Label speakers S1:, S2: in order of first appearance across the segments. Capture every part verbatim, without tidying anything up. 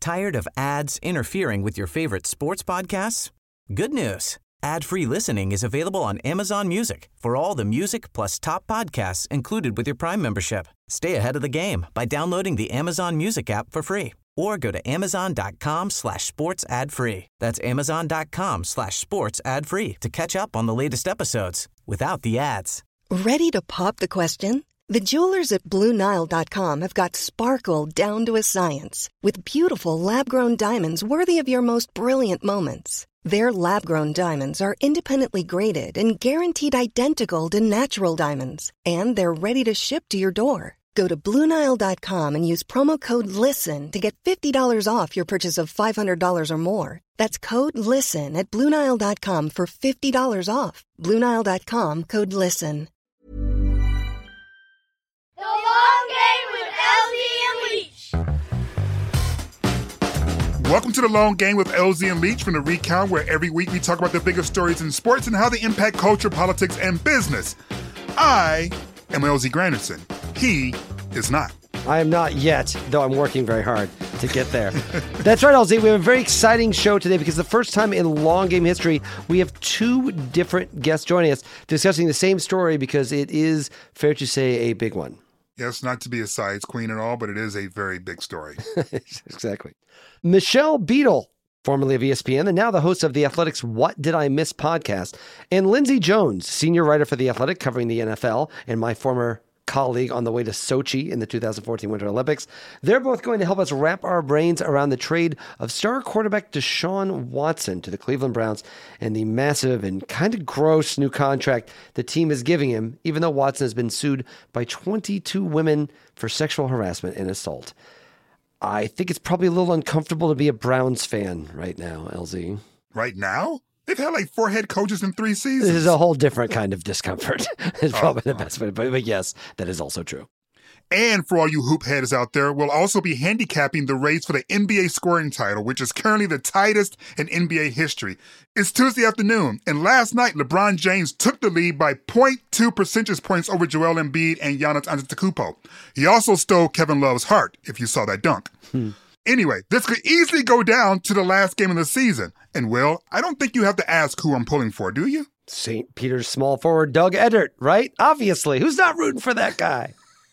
S1: Tired of ads interfering with your favorite sports podcasts? Good news. Ad-free listening is available on Amazon Music for all the music plus top podcasts included with your Prime membership. Stay ahead of the game by downloading the Amazon Music app for free or go to amazon.com slash sports ad free. That's amazon.com slash sports ad free to catch up on the latest episodes without the ads.
S2: Ready to pop the question? The jewelers at Blue Nile dot com have got sparkle down to a science with beautiful lab-grown diamonds worthy of your most brilliant moments. Their lab-grown diamonds are independently graded and guaranteed identical to natural diamonds, and they're ready to ship to your door. Go to Blue Nile dot com and use promo code LISTEN to get fifty dollars off your purchase of five hundred dollars or more. That's code LISTEN at Blue Nile dot com for fifty dollars off. Blue Nile dot com, code LISTEN.
S3: The Long Game with L Z and Leach.
S4: Welcome to The Long Game with L Z and Leach from The Recount, where every week we talk about the biggest stories in sports and how they impact culture, politics, and business. I am L Z Granderson. He is not.
S5: I am not yet, though I'm working very hard to get there. That's right, L Z. We have a very exciting show today because the first time in Long Game history, we have two different guests joining us discussing the same story because it is, fair to say, a big one.
S4: Yes, not to be a sides queen at all, but it is a very big story.
S5: Exactly. Michelle Beadle, formerly of E S P N and now the host of The Athletic's What Did I Miss podcast, and Lindsey Jones, senior writer for The Athletic covering the N F L and my former colleague on the way to Sochi in the two thousand fourteen Winter Olympics. They're both going to help us wrap our brains around the trade of star quarterback Deshaun Watson to the Cleveland Browns and the massive and kind of gross new contract the team is giving him, even though Watson has been sued by twenty-two women for sexual harassment and assault. I think it's probably a little uncomfortable to be a Browns fan right now, L Z.
S4: Right now? They've had like four head coaches in three seasons.
S5: This is a whole different kind of discomfort. It's probably
S4: oh,
S5: the best way, but, but yes, that is also true.
S4: And for all you hoop heads out there, we'll also be handicapping the race for the N B A scoring title, which is currently the tightest in N B A history. It's Tuesday afternoon, and last night, LeBron James took the lead by zero point two percentage points over Joel Embiid and Giannis Antetokounmpo. He also stole Kevin Love's heart, if you saw that dunk. Hmm. Anyway, this could easily go down to the last game of the season. And, Will, I don't think you have to ask who I'm pulling for, do you?
S5: Saint Peter's small forward Doug Edert, right? Obviously. Who's not rooting for that guy?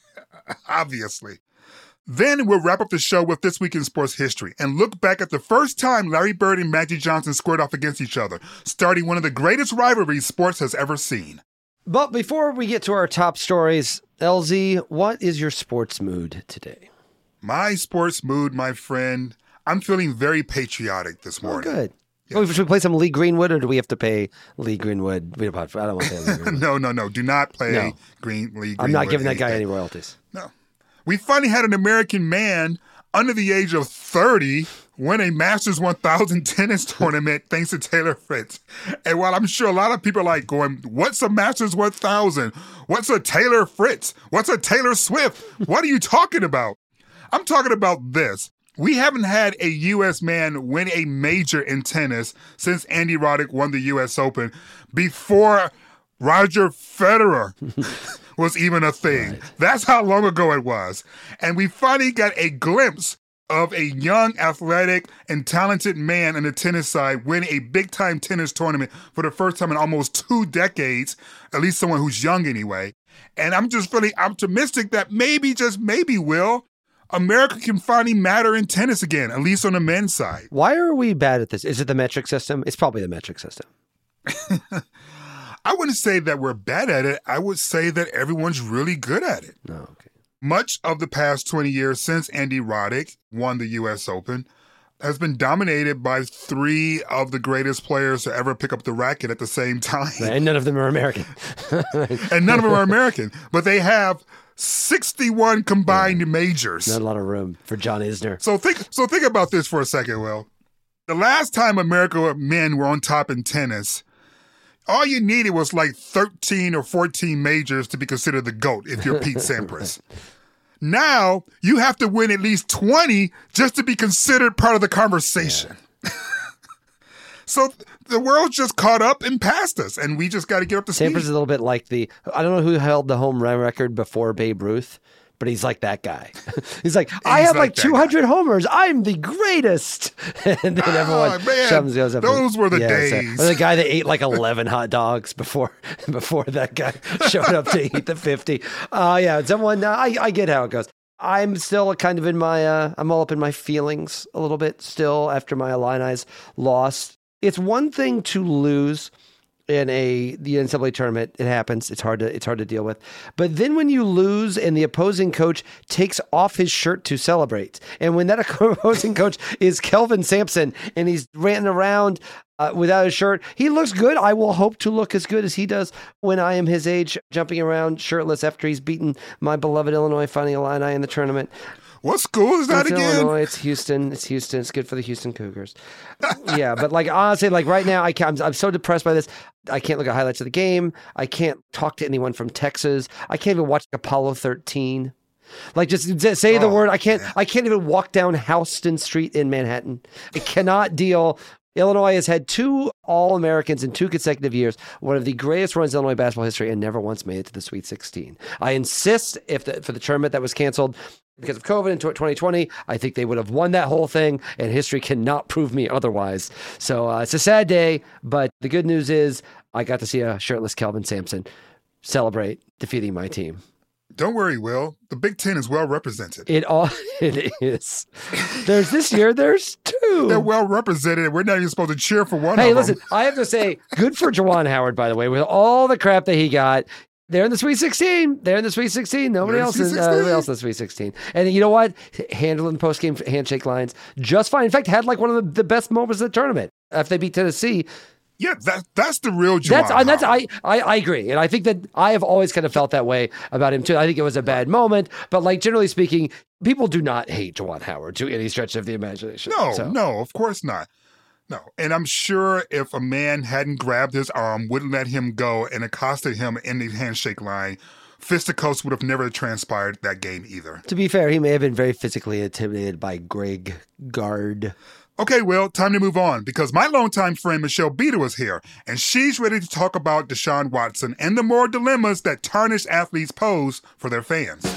S4: Obviously. Then we'll wrap up the show with This Week in Sports History and look back at the first time Larry Bird and Magic Johnson squared off against each other, starting one of the greatest rivalries sports has ever seen.
S5: But before we get to our top stories, L Z, what is your sports mood today?
S4: My sports mood, my friend, I'm feeling very patriotic this morning.
S5: Oh, good.
S4: Yeah.
S5: Oh, should we play some Lee Greenwood, or do we have to pay Lee Greenwood? We don't, I don't want to pay Lee Greenwood.
S4: no, no, no. Do not play
S5: no.
S4: Green Lee Greenwood.
S5: I'm not giving that guy
S4: anything.
S5: any royalties.
S4: No. We finally had an American man under the age of thirty win a Masters one thousand tennis tournament thanks to Taylor Fritz. And while I'm sure a lot of people are like going, what's a Masters one thousand? What's a Taylor Fritz? What's a Taylor Swift? What are you talking about? I'm talking about this. We haven't had a U S man win a major in tennis since Andy Roddick won the U S Open before Roger Federer was even a thing. Right. That's how long ago it was. And we finally got a glimpse of a young, athletic, and talented man on the tennis side win a big-time tennis tournament for the first time in almost two decades, at least someone who's young anyway. And I'm just feeling optimistic that maybe, just maybe, Will, America can finally matter in tennis again, at least on the men's side.
S5: Why are we bad at this? Is it the metric system? It's probably the metric system.
S4: I wouldn't say that we're bad at it. I would say that everyone's really good at it.
S5: Oh, okay.
S4: Much of the past twenty years since Andy Roddick won the U S Open has been dominated by three of the greatest players to ever pick up the racket at the same time.
S5: And none of them are American.
S4: and none of them are American. But they have sixty-one combined yeah. majors.
S5: Not a lot of room for John Isner.
S4: So think so think about this for a second, Will. The last time America men were on top in tennis, all you needed was like thirteen or fourteen majors to be considered the GOAT if you're Pete Sampras. Right. Now, you have to win at least twenty just to be considered part of the conversation. Yeah. So the world's just caught up and passed us, and we just got to get up to speed.
S5: Sampras is a little bit like the, I don't know who held the home run record before Babe Ruth, but he's like that guy. He's like, I
S4: He's
S5: have
S4: like
S5: like
S4: that
S5: two hundred homers. I'm the greatest. And then everyone
S4: Oh, man,
S5: shoves, goes up.
S4: those
S5: and-
S4: were the
S5: yeah, so-
S4: days.
S5: or the guy that ate like eleven hot dogs before before that guy showed up to eat the fifty. Uh, yeah, someone, uh, I, I get how it goes. I'm still kind of in my, uh, I'm all up in my feelings a little bit still after my Illini's lost. It's one thing to lose in a the N C double A tournament. It happens. It's hard to it's hard to deal with. But then when you lose and the opposing coach takes off his shirt to celebrate, and when that opposing coach is Kelvin Sampson and he's ranting around uh, without his shirt, he looks good. I will hope to look as good as he does when I am his age, jumping around shirtless after he's beaten my beloved Illinois Fighting Illini in the tournament.
S4: What school is that
S5: It's
S4: again?
S5: Illinois. It's Houston. It's Houston. It's good for the Houston Cougars. Yeah, but like honestly, like right now, I can't, I'm, I'm so depressed by this. I can't look at highlights of the game. I can't talk to anyone from Texas. I can't even watch Apollo thirteen. Like just just say the
S4: Oh,
S5: word. I can't.
S4: man.
S5: I can't even walk down Houston Street in Manhattan. I cannot deal. Illinois has had two All-Americans in two consecutive years, one of the greatest runs in Illinois basketball history, and never once made it to the Sweet sixteen. I insist, if the, for the tournament that was canceled because of COVID in twenty twenty, I think they would have won that whole thing, and history cannot prove me otherwise. So uh, it's a sad day, but the good news is I got to see a shirtless Kelvin Sampson celebrate defeating my team.
S4: Don't worry, Will. The Big Ten is well represented.
S5: It all it is. There's this year. There's two.
S4: They're well represented. We're not even supposed to cheer for one
S5: Hey,
S4: of
S5: listen,
S4: them.
S5: I have to say, good for Juwan Howard, by the way, with all the crap that he got. They're in the Sweet sixteen. They're in the Sweet sixteen. Nobody
S4: They're in
S5: else
S4: the
S5: is
S4: Sweet
S5: uh, nobody
S4: sixteen.
S5: else in the Sweet sixteen. And you know what? Handling post-game handshake lines just fine. In fact, had like one of the, the best moments of the tournament after they beat Tennessee.
S4: Yeah, that, that's the real Juwan
S5: That's, and that's
S4: Howard.
S5: I, I I agree, and I think that I have always kind of felt that way about him too. I think it was a bad moment, but like generally speaking, people do not hate Juwan Howard to any stretch of the imagination.
S4: No,
S5: So-
S4: no, of course not. No. And I'm sure if a man hadn't grabbed his arm, wouldn't let him go, and accosted him in the handshake line, fisticuffs would have never transpired that game either.
S5: To be fair, he may have been very physically intimidated by Greg Gard.
S4: Okay, well, time to move on because my longtime friend Michelle Beadle is here, and she's ready to talk about Deshaun Watson and the moral dilemmas that tarnished athletes pose for their fans.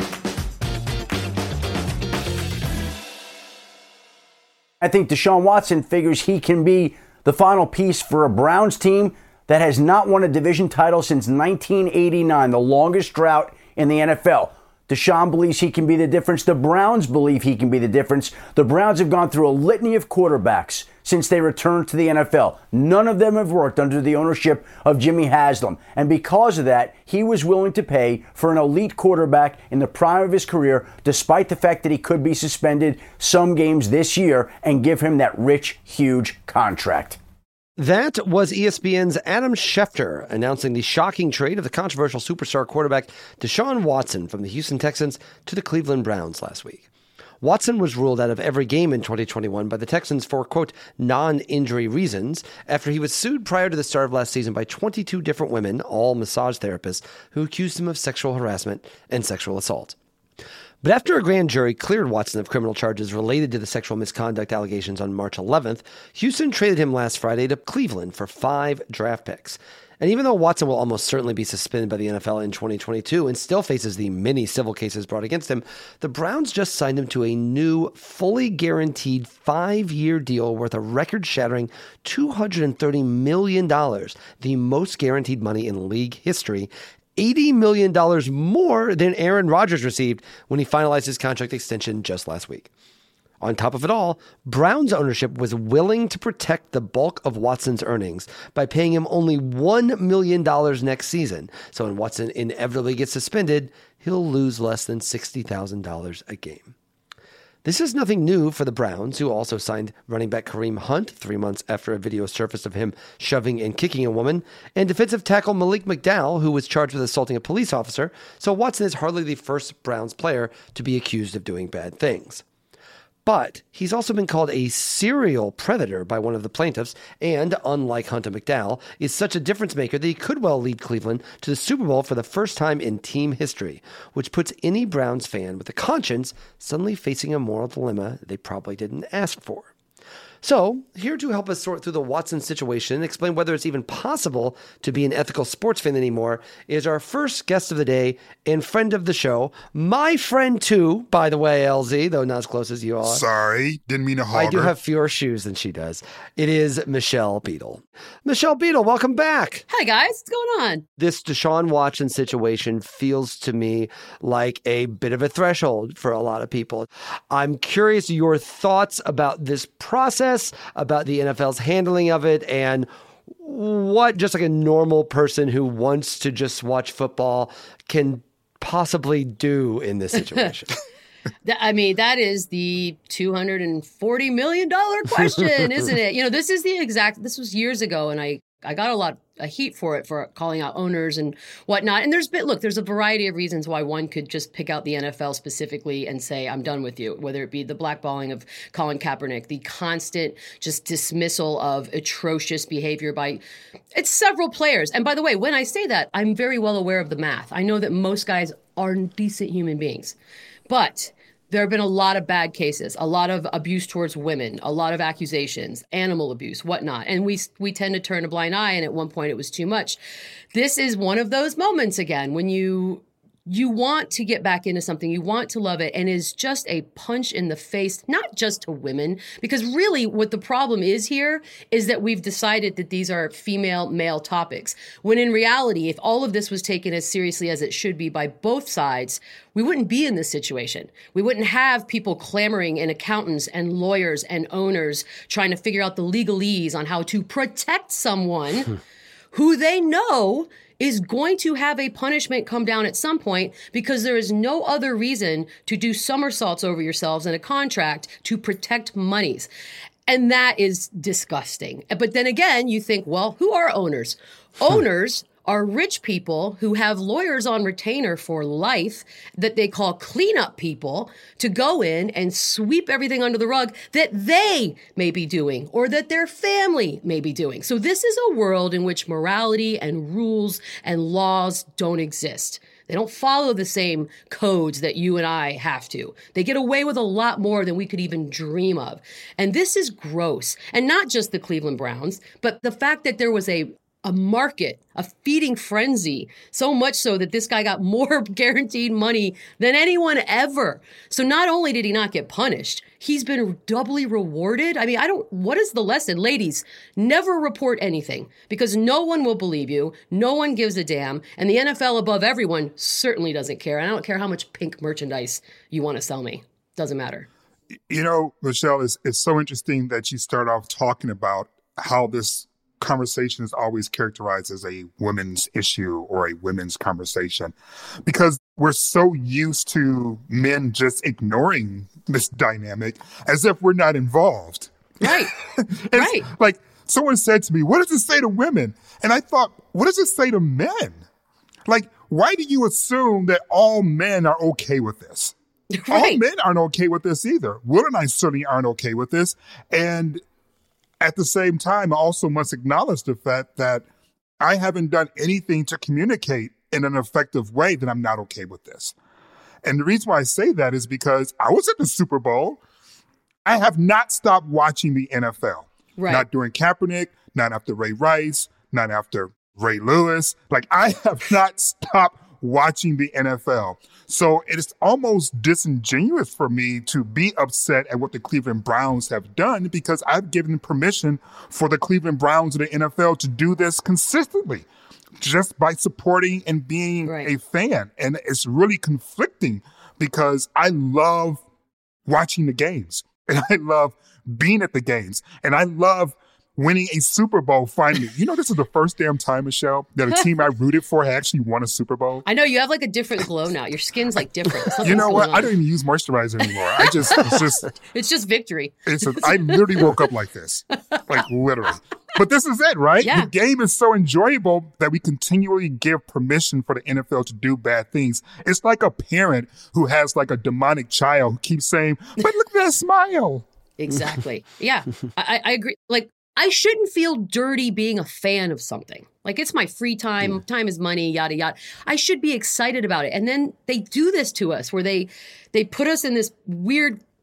S6: I think Deshaun Watson figures he can be the final piece for a Browns team that has not won a division title since nineteen eighty-nine, the longest drought in the N F L. Deshaun believes he can be the difference. The Browns believe he can be the difference. The Browns have gone through a litany of quarterbacks since they returned to the N F L. None of them have worked under the ownership of Jimmy Haslam. And because of that, he was willing to pay for an elite quarterback in the prime of his career, despite the fact that he could be suspended some games this year, and give him that rich, huge contract.
S5: That was E S P N's Adam Schefter announcing the shocking trade of the controversial superstar quarterback Deshaun Watson from the Houston Texans to the Cleveland Browns last week. Watson was ruled out of every game in twenty twenty-one by the Texans for, quote, non-injury reasons after he was sued prior to the start of last season by twenty-two different women, all massage therapists, who accused him of sexual harassment and sexual assault. But after a grand jury cleared Watson of criminal charges related to the sexual misconduct allegations on March eleventh, Houston traded him last Friday to Cleveland for five draft picks. And even though Watson will almost certainly be suspended by the N F L in twenty twenty-two and still faces the many civil cases brought against him, the Browns just signed him to a new, fully guaranteed five-year deal worth a record-shattering two hundred thirty million dollars, the most guaranteed money in league history, eighty million dollars more than Aaron Rodgers received when he finalized his contract extension just last week. On top of it all, Browns ownership was willing to protect the bulk of Watson's earnings by paying him only one million dollars next season. So when Watson inevitably gets suspended, he'll lose less than sixty thousand dollars a game. This is nothing new for the Browns, who also signed running back Kareem Hunt three months after a video surfaced of him shoving and kicking a woman, and defensive tackle Malik McDowell, who was charged with assaulting a police officer. So Watson is hardly the first Browns player to be accused of doing bad things. But he's also been called a serial predator by one of the plaintiffs, and, unlike Hunt and McDowell, is such a difference maker that he could well lead Cleveland to the Super Bowl for the first time in team history, which puts any Browns fan with a conscience suddenly facing a moral dilemma they probably didn't ask for. So, here to help us sort through the Watson situation and explain whether it's even possible to be an ethical sports fan anymore is our first guest of the day and friend of the show. My friend, too, by the way, L Z, though not as close as you are.
S4: Sorry, didn't mean to hog
S5: I do
S4: her.
S5: have fewer shoes than she does. It is Michelle Beadle. Michelle Beadle, welcome back.
S7: Hi, guys. What's going on?
S5: This Deshaun Watson situation feels to me like a bit of a threshold for a lot of people. I'm curious your thoughts about this process, about the N F L's handling of it, and what just like a normal person who wants to just watch football can possibly do in this situation.
S7: I mean, that is the two hundred forty million dollars question, isn't it? You know, this is the exact, this was years ago, and I, I got a lot of heat for it, for calling out owners and whatnot. And there's been, look, there's a variety of reasons why one could just pick out the N F L specifically and say, I'm done with you, whether it be the blackballing of Colin Kaepernick, the constant just dismissal of atrocious behavior by, it's several players. And by the way, when I say that, I'm very well aware of the math. I know that most guys are decent human beings, but there have been a lot of bad cases, a lot of abuse towards women, a lot of accusations, animal abuse, whatnot. And we we tend to turn a blind eye, and at one point it was too much. This is one of those moments again when you you want to get back into something, you want to love it, and is just a punch in the face, not just to women, because really what the problem is here is that we've decided that these are female-male topics, when in reality, if all of this was taken as seriously as it should be by both sides, we wouldn't be in this situation. We wouldn't have people clamoring and accountants and lawyers and owners trying to figure out the legalese on how to protect someone who they know is going to have a punishment come down at some point, because there is no other reason to do somersaults over yourselves in a contract to protect monies. And that is disgusting. But then again, you think, well, who are owners? Owners are rich people who have lawyers on retainer for life that they call cleanup people to go in and sweep everything under the rug that they may be doing or that their family may be doing. So this is a world in which morality and rules and laws don't exist. They don't follow the same codes that you and I have to. They get away with a lot more than we could even dream of. And this is gross. And not just the Cleveland Browns, but the fact that there was a a market, a feeding frenzy, so much so that this guy got more guaranteed money than anyone ever. So not only did he not get punished, he's been doubly rewarded. I mean, I don't, what is the lesson? Ladies, never report anything, because no one will believe you. No one gives a damn. And the N F L above everyone certainly doesn't care. And I don't care how much pink merchandise you want to sell me. Doesn't matter.
S4: You know, Michelle, it's, it's so interesting that you start off talking about how this conversation is always characterized as a women's issue or a women's conversation, because we're so used to men just ignoring this dynamic as if we're not involved.
S7: Right. Right.
S4: Like someone said to me, what does it say to women? And I thought, what does it say to men? Like, why do you assume that all men are okay with this? Right. All men aren't okay with this either. Will and I certainly aren't okay with this. And at the same time, I also must acknowledge the fact that I haven't done anything to communicate in an effective way that I'm not okay with this. And the reason why I say that is because I was at the Super Bowl. I have not stopped watching the N F L. Right. Not during Kaepernick, not after Ray Rice, not after Ray Lewis. Like, I have not stopped watching the N F L. So it is almost disingenuous for me to be upset at what the Cleveland Browns have done, because I've given permission for the Cleveland Browns and the N F L to do this consistently just by supporting and being right. a fan. And it's really conflicting because I love watching the games and I love being at the games and I love winning a Super Bowl finally. You know, this is the first damn time, Michelle, that a team I rooted for had actually won a Super Bowl.
S7: I know, you have like a different glow now. Your skin's like different. Something's
S4: you know what?
S7: On.
S4: I don't even use moisturizer anymore. I just, it's just.
S7: It's just victory.
S4: It's a, I literally woke up like this. Like literally. But this is it, right?
S7: Yeah.
S4: The game is so enjoyable that we continually give permission for the N F L to do bad things. It's like a parent who has like a demonic child who keeps saying, but look at that smile.
S7: Exactly. Yeah, I, I agree. Like, I shouldn't feel dirty being a fan of something. Like, it's my free time, yeah. time is money, yada, yada. I should be excited about it. And then they do this to us where they they put us in this weird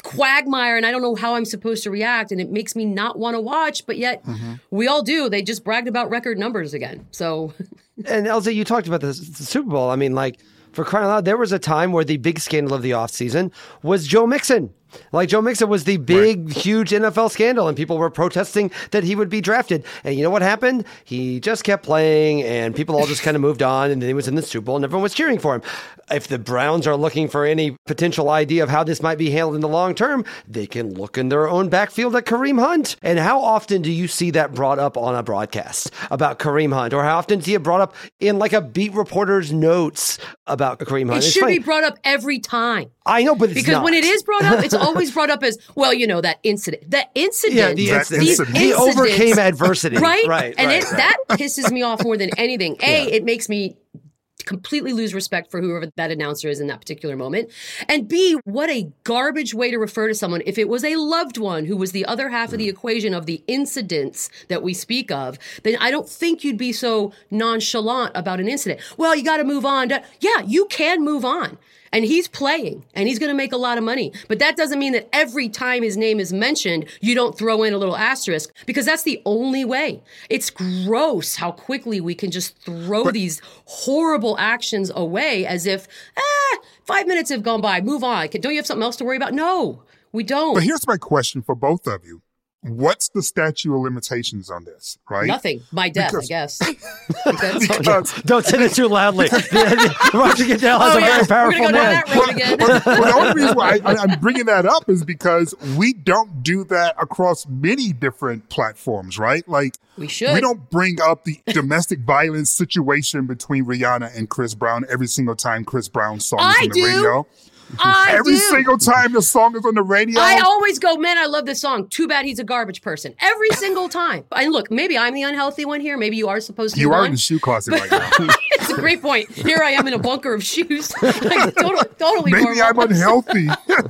S7: quagmire and I don't know how I'm supposed to react. And it makes me not want to watch, but yet mm-hmm. we all do. They just bragged about record numbers again. So,
S5: and L Z, you talked about this, the Super Bowl. I mean, like, for crying out loud, there was a time where the big scandal of the offseason was Joe Mixon. Like, Joe Mixon was the big, right. huge N F L scandal, and people were protesting that he would be drafted. And you know what happened? He just kept playing, and people all just kind of moved on, and then he was in the Super Bowl, and everyone was cheering for him. If the Browns are looking for any potential idea of how this might be handled in the long term, they can look in their own backfield at Kareem Hunt. And how often do you see that brought up on a broadcast about Kareem Hunt? Or how often do you see it brought up in like a beat reporter's notes about Kareem Hunt?
S7: It
S5: it's
S7: should
S5: funny.
S7: be brought up every time.
S5: I know, but it's
S7: because
S5: not.
S7: when it is brought up, it's always brought up as, well, you know, that incident. That incident.
S5: Yeah, the
S4: incident.
S5: These
S4: incident.
S5: He overcame adversity.
S7: Right?
S5: Right.
S7: And
S5: right,
S7: it,
S5: right.
S7: that pisses me off more than anything. A,
S5: Yeah.
S7: it makes me completely lose respect for whoever that announcer is in that particular moment. And B, what a garbage way to refer to someone if it was a loved one who was the other half of the equation of the incidents that we speak of. Then I don't think you'd be so nonchalant about an incident. Well, you got to move on. To, yeah, you can move on. And he's playing, and he's going to make a lot of money. But that doesn't mean that every time his name is mentioned, you don't throw in a little asterisk, because that's the only way. It's gross how quickly we can just throw but, these horrible actions away as if, ah, five minutes have gone by, move on. Don't you have something else to worry about? No, we don't.
S4: But here's my question for both of you. What's the statute of limitations on this, right?
S7: Nothing. My death, because, I guess.
S5: because, because, don't say it too loudly. Roger Goodell has
S7: oh,
S5: a
S7: yeah.
S5: very powerful
S7: We're
S5: man.
S7: Go down that road again.
S4: but, but the only reason why I, I'm bringing that up is because we don't do that across many different platforms, right? Like,
S7: we should.
S4: We don't bring up the domestic violence situation between Rihanna and Chris Brown every single time Chris Brown's song is
S7: I
S4: on the
S7: do.
S4: radio.
S7: I
S4: Every
S7: do.
S4: single time the song is on the radio.
S7: I always go, man, I love this song. Too bad he's a garbage person. Every single time. And look, maybe I'm the unhealthy one here. Maybe you are supposed to
S4: You
S7: be
S4: are
S7: one.
S4: in the shoe closet right now.
S7: It's a great point. Here I am in a bunker of shoes. Like, totally, totally
S4: Maybe
S7: normal.
S4: I'm unhealthy.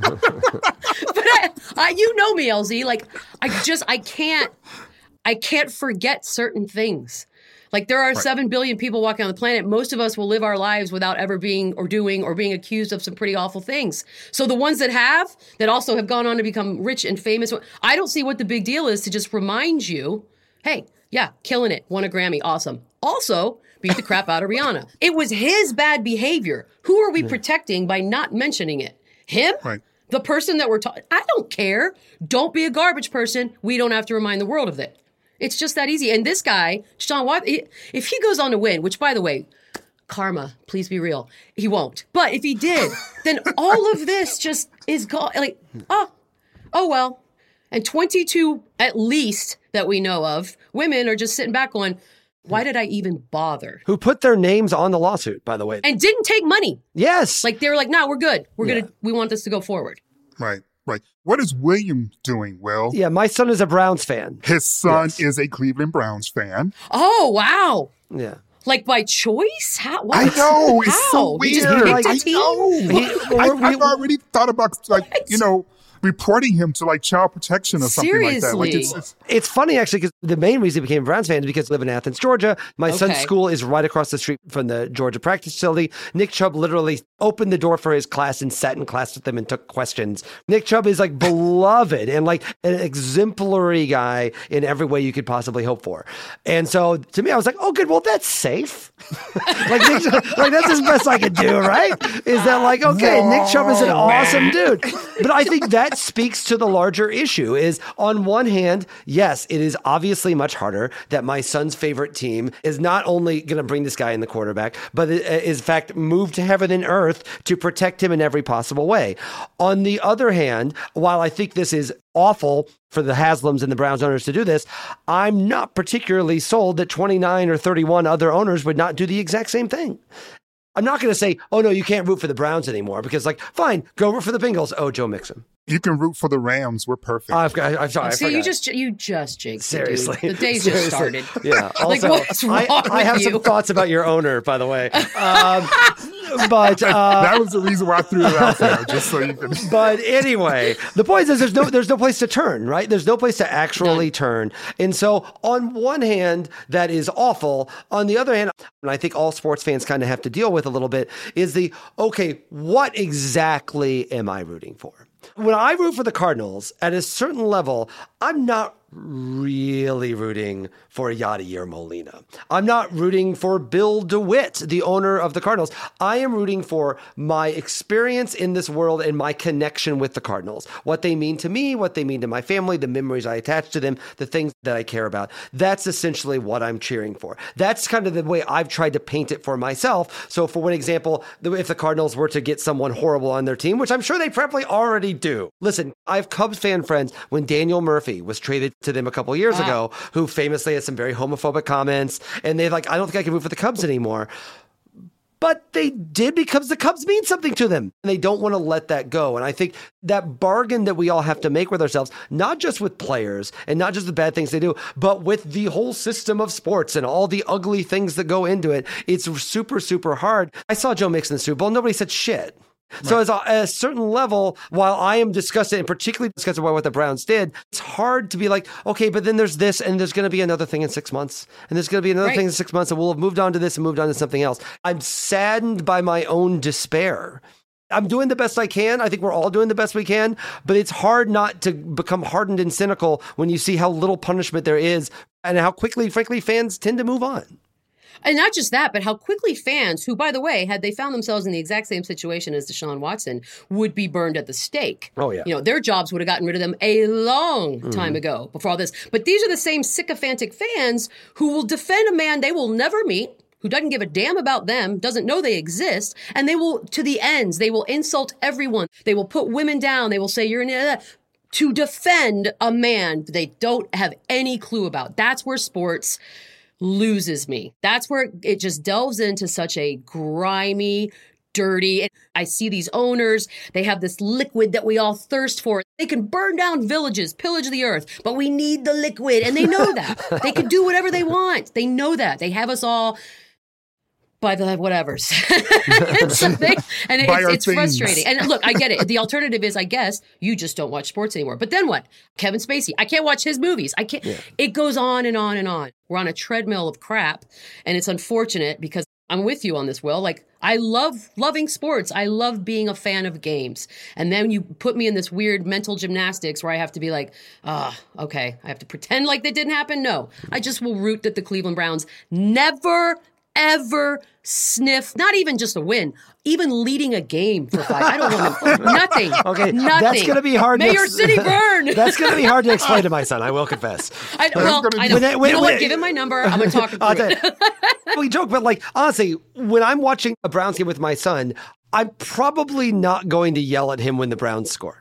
S7: But I, I, you know me, L Z. Like, I just, I can't, I can't forget certain things. Like, there are right. seven billion people walking on the planet. Most of us will live our lives without ever being or doing or being accused of some pretty awful things. So the ones that have, that also have gone on to become rich and famous, I don't see what the big deal is to just remind you, hey, yeah, killing it, won a Grammy, awesome. Also, beat the crap out of Rihanna. It was his bad behavior. Who are we yeah. protecting by not mentioning it? Him?
S4: Right.
S7: The person that we're talking, I don't care. Don't be a garbage person. We don't have to remind the world of it. It's just that easy. And this guy, Deshaun Watson, if he goes on to win, which, by the way, karma, please be real, he won't. But if he did, then all of this just is gone. Like, oh, oh well. And twenty-two, at least, that we know of, women are just sitting back going, why did I even bother?
S5: Who put their names on the lawsuit, by the way.
S7: And didn't take money.
S5: Yes.
S7: Like, they were like, no, we're good. We're
S5: yeah.
S7: going to, we want this to go forward.
S4: Right. Right. What is William doing, Will?
S5: Yeah, my son is a Browns fan.
S4: His son
S5: yes.
S4: is a Cleveland Browns fan.
S7: Oh, wow.
S5: Yeah.
S7: Like, by choice? How? What?
S4: I know. It's
S7: How?
S4: so
S7: He just
S4: weird.
S7: picked a
S4: I
S7: team?
S4: know.
S5: He-
S4: I,
S5: we-
S4: I've already thought about, like,
S7: What?
S4: you know, reporting him to, like, child protection or something like that. Like, it's,
S7: Seriously?
S4: it's,
S5: It's funny, actually, because the main reason he became a Browns fan is because I live in Athens, Georgia. My son's
S7: Okay.
S5: school is right across the street from the Georgia practice facility. Nick Chubb literally opened the door for his class and sat in class with them and took questions. Nick Chubb is like beloved and like an exemplary guy in every way you could possibly hope for. And so to me, I was like, oh, good. Well, that's safe. like, Nick, like, that's as best I could do, right? Is that like, okay,
S4: Whoa,
S5: Nick Chubb is an
S4: man.
S5: awesome dude. But I think that speaks to the larger issue is on one hand, yes, it is obviously much harder that my son's favorite team is not only going to bring this guy in the quarterback, but is in fact moved to heaven and earth to protect him in every possible way. On the other hand, while I think this is awful for the Haslams and the Browns owners to do this, I'm not particularly sold that twenty-nine or thirty-one other owners would not do the exact same thing. I'm not going to say, oh, no, you can't root for the Browns anymore because, like, fine, go root for the Bengals. Oh, Joe Mixon.
S4: you can root for the Rams. We're perfect.
S5: I've got, I'm sorry.
S7: See,
S5: I
S7: you
S5: forgot.
S7: just you just jinxed it,
S5: Seriously.
S7: dude. The day
S5: Seriously.
S7: just started.
S5: Yeah.
S7: Like,
S5: Also,
S7: what's wrong
S5: I, I
S7: with
S5: have
S7: you?
S5: some thoughts about your owner, by the way. Um, but uh,
S4: that was the reason why I threw it out there, just so you can.
S5: But anyway, the point is, there's no there's no place to turn, right? There's no place to actually
S7: None.
S5: turn. And so, on one hand, that is awful. On the other hand, and I think all sports fans kind of have to deal with a little bit, is the okay, what exactly am I rooting for? When I root for the Cardinals, at a certain level, I'm not really rooting for Yadier Molina. I'm not rooting for Bill DeWitt, the owner of the Cardinals. I am rooting for my experience in this world and my connection with the Cardinals. What they mean to me, what they mean to my family, the memories I attach to them, the things that I care about. That's essentially what I'm cheering for. That's kind of the way I've tried to paint it for myself. So for one example, if the Cardinals were to get someone horrible on their team, which I'm sure they probably already do. Listen, I have Cubs fan friends when Daniel Murphy was traded to them a couple of years ago, who famously had some very homophobic comments, and they're like, I don't think I can root for the Cubs anymore. But they did because the Cubs mean something to them, and they don't want to let that go. And I think that bargain that we all have to make with ourselves, not just with players and not just the bad things they do, but with the whole system of sports and all the ugly things that go into it, it's super, super hard. I saw Joe Mixon in the Super Bowl. Nobody said shit. Right. So as a, at a certain level, while I am disgusted and particularly disgusted by what the Browns did, it's hard to be like, okay, but then there's this and there's going to be another thing in six months. And there's going to be another right. thing in six months and we'll have moved on to this and moved on to something else. I'm saddened by my own despair. I'm doing the best I can. I think we're all doing the best we can, but it's hard not to become hardened and cynical when you see how little punishment there is and how quickly, frankly, fans tend to move on.
S7: And not just that, but how quickly fans, who, by the way, had they found themselves in the exact same situation as Deshaun Watson, would be burned at the stake.
S5: Oh, yeah.
S7: You know, their jobs would have gotten rid of them a long time mm-hmm. ago before all this. But these are the same sycophantic fans who will defend a man they will never meet, who doesn't give a damn about them, doesn't know they exist, and they will, to the ends, they will insult everyone. They will put women down. They will say, you're in a... to defend a man they don't have any clue about. That's where sports loses me. That's where it just delves into such a grimy, dirty. I see these owners, they have this liquid that we all thirst for. They can burn down villages, pillage the earth, but we need the liquid. And they know that. They can do whatever they want. They know that. They have us all by the whatevers. and so they, and it, it's, it's frustrating. And look, I get it. The alternative is, I guess, you just don't watch sports anymore. But then what? Kevin Spacey. I can't watch his movies. I can't. Yeah. It goes on and on and on. We're on a treadmill of crap. And it's unfortunate because I'm with you on this, Will. Like, I love loving sports. I love being a fan of games. And then you put me in this weird mental gymnastics where I have to be like, ah, oh, okay, I have to pretend like that didn't happen? No. I just will root that the Cleveland Browns never ever sniff, not even just a win, even leading a game for five. I don't want to, nothing.
S5: Okay,
S7: nothing.
S5: That's going to be hard.
S7: May
S5: to
S7: your city burn.
S5: That's going to be hard to explain to my son, I will confess.
S7: I, well, I know. When, when, you know when, what? Give him my number. I'm going to talk through it.
S5: We joke, but like, honestly, when I'm watching a Browns game with my son, I'm probably not going to yell at him when the Browns score.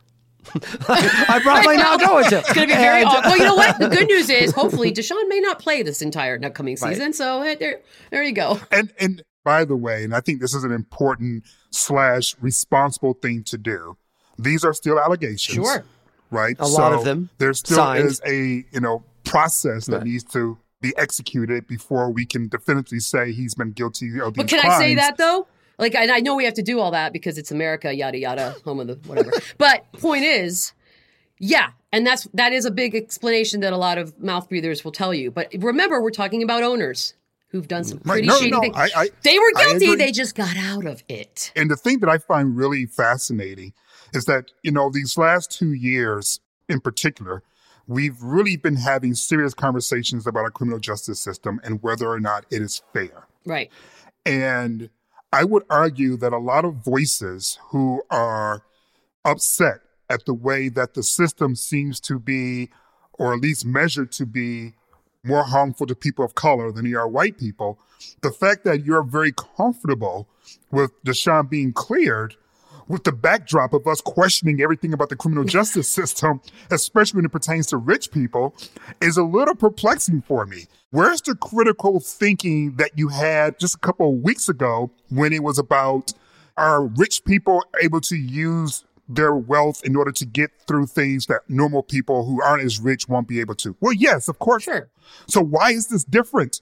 S5: I'm probably not going to.
S7: It's going to be very and, awkward. Well, you know what? The good news is, hopefully, Deshaun may not play this entire upcoming season. Right. So hey, there, there you go.
S4: And and by the way, and I think this is an important slash responsible thing to do. These are still allegations.
S7: Sure.
S4: Right.
S5: A
S4: so
S5: lot of them.
S4: There still
S5: signed.
S4: is a you know process that right. needs to be executed before we can definitively say he's been guilty of these
S7: But can
S4: crimes.
S7: I say that though? Like, I know we have to do all that because it's America, yada, yada, home of the whatever. But point is, yeah, and that's that is a big explanation that a lot of mouth breathers will tell you. But remember, we're talking about owners who've done some pretty
S4: right. no,
S7: shady
S4: no,
S7: things.
S4: I, I,
S7: they were guilty. They just got out of it.
S4: And the thing that I find really fascinating is that, you know, these last two years in particular, we've really been having serious conversations about our criminal justice system and whether or not it is fair.
S7: Right.
S4: And I would argue that a lot of voices who are upset at the way that the system seems to be, or at least measured to be, more harmful to people of color than they are white people, the fact that you're very comfortable with Deshaun being cleared, with the backdrop of us questioning everything about the criminal justice system, especially when it pertains to rich people, is a little perplexing for me. Where's the critical thinking that you had just a couple of weeks ago when it was about are rich people able to use their wealth in order to get through things that normal people who aren't as rich won't be able to? Well, yes, of course.
S7: Sure.
S4: So why is this different?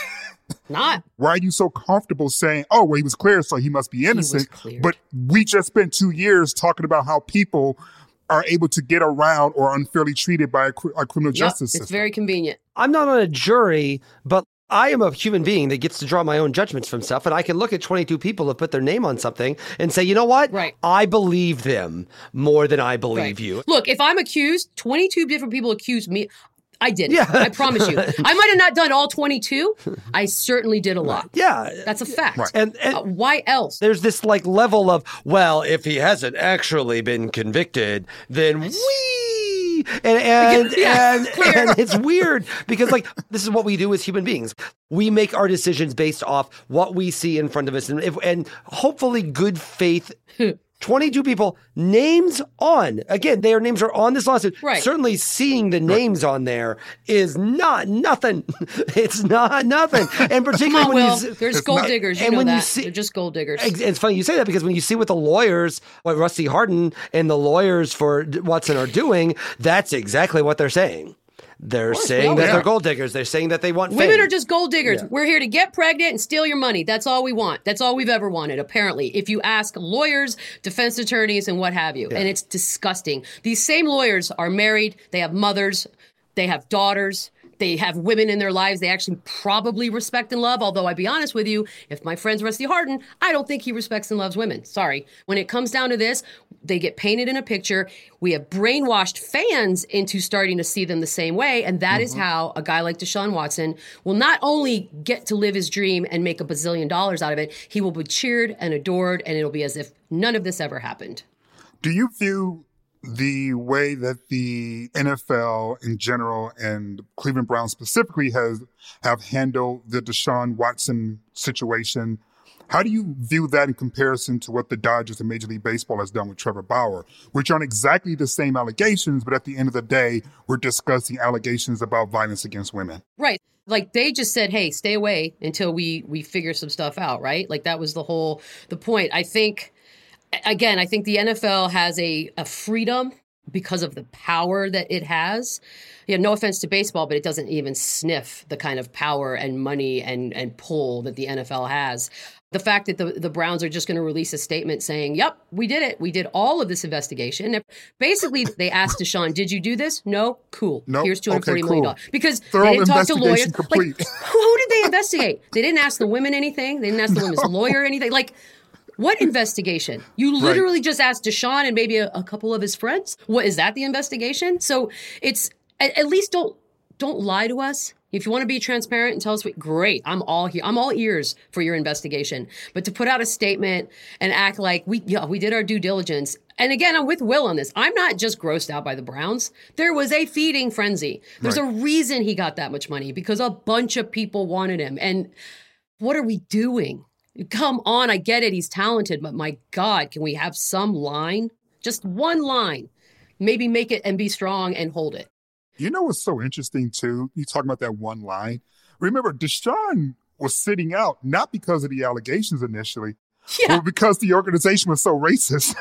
S7: Not.
S4: Why are you so comfortable saying, oh, well, he was clear, so he must be innocent? But we just spent two years talking about how people are able to get around or unfairly treated by a, a criminal
S7: yep,
S4: justice system.
S7: It's very convenient.
S5: I'm not on a jury, but I am a human being that gets to draw my own judgments from stuff, and I can look at twenty-two people that put their name on something and say, you know what?
S7: Right.
S5: I believe them more than I believe
S7: Right.
S5: you.
S7: Look, if I'm accused, twenty-two different people accuse me. I did it.
S5: Yeah.
S7: I promise you. I might have not done all twenty-two. I certainly did a lot.
S5: Yeah.
S7: That's a fact.
S4: Right.
S5: And, and
S7: Uh, why else?
S5: there's this like level of, well, if he hasn't actually been convicted, then we and and,
S7: Yeah,
S5: and,
S7: clear.
S5: and it's weird because like this is what we do as human beings. We make our decisions based off what we see in front of us, and if, and hopefully good faith. twenty-two people, names on. Again, their names are on this lawsuit.
S7: Right.
S5: Certainly seeing the names on there is not nothing. It's not nothing. And particularly
S7: Come on,
S5: when you
S7: Will.
S5: see,
S7: There's
S4: It's
S7: gold
S4: not-
S7: diggers. You
S5: and
S7: know
S5: when you
S7: that.
S5: see-
S7: They're just gold diggers.
S5: It's it's funny you say that because when you see what the lawyers, what Rusty Hardin and the lawyers for Watson are doing, that's exactly what they're saying. They're saying
S7: all
S5: that
S4: are.
S5: they're gold diggers. They're saying that they want
S7: Women
S5: fame.
S7: are just gold diggers.
S5: Yeah.
S7: We're here to get pregnant and steal your money. That's all we want. That's all we've ever wanted, apparently. If you ask lawyers, defense attorneys, and what have you. And it's disgusting. These same lawyers are married. They have mothers. They have daughters. They have women in their lives they actually probably respect and love. Although, I'd be honest with you, if my friend's Rusty Hardin, I don't think he respects and loves women. Sorry. When it comes down to this, they get painted in a picture. We have brainwashed fans into starting to see them the same way. And that is how a guy like Deshaun Watson will not only get to live his dream and make a bazillion dollars out of it, he will be cheered and adored, and it'll be as if none of this ever happened.
S4: Do you view the way that the N F L in general and Cleveland Browns specifically has have handled the Deshaun Watson situation? How do you view that in comparison to what the Dodgers and Major League Baseball has done with Trevor Bauer, which aren't exactly the same allegations, but at the end of the day, we're discussing allegations about violence against women?
S7: Right. Like they just said, hey, stay away until we we figure some stuff out, right? Like that was the whole the point. I think again, I think the N F L has a, a freedom because of the power that it has. Yeah, no offense to baseball, but it doesn't even sniff the kind of power and money and, and pull that the N F L has. The fact that the, the Browns are just going to release a statement saying, yep, we did it. We did all of this investigation. Basically, they asked Deshaun, did you do this? No? Cool.
S4: Nope.
S7: Here's two hundred forty
S4: Okay,
S7: million
S4: cool.
S7: dollars. Because
S4: Thorough
S7: they didn't talk to lawyers.
S4: investigation complete.
S7: Like, who did they investigate? They didn't ask the women anything. They didn't ask the women's lawyer anything. Like, what investigation? You literally just asked Deshaun and maybe a, a couple of his friends. What is that? The investigation? So it's at, at least don't don't lie to us. If you want to be transparent and tell us, what, great, I'm all here. I'm all ears for your investigation. But to put out a statement and act like we yeah we did our due diligence. And again, I'm with Will on this. I'm not just grossed out by the Browns. There was a feeding frenzy. There's
S4: Right.
S7: a reason he got that much money because a bunch of people wanted him. And what are we doing? Come on, I get it. He's talented, but my God, can we have some line? Just one line. Maybe make it and be strong and hold it.
S4: You know what's so interesting, too? You talking about that one line. Remember, Deshaun was sitting out not because of the allegations initially,
S7: Yeah,
S4: but because the organization was so racist.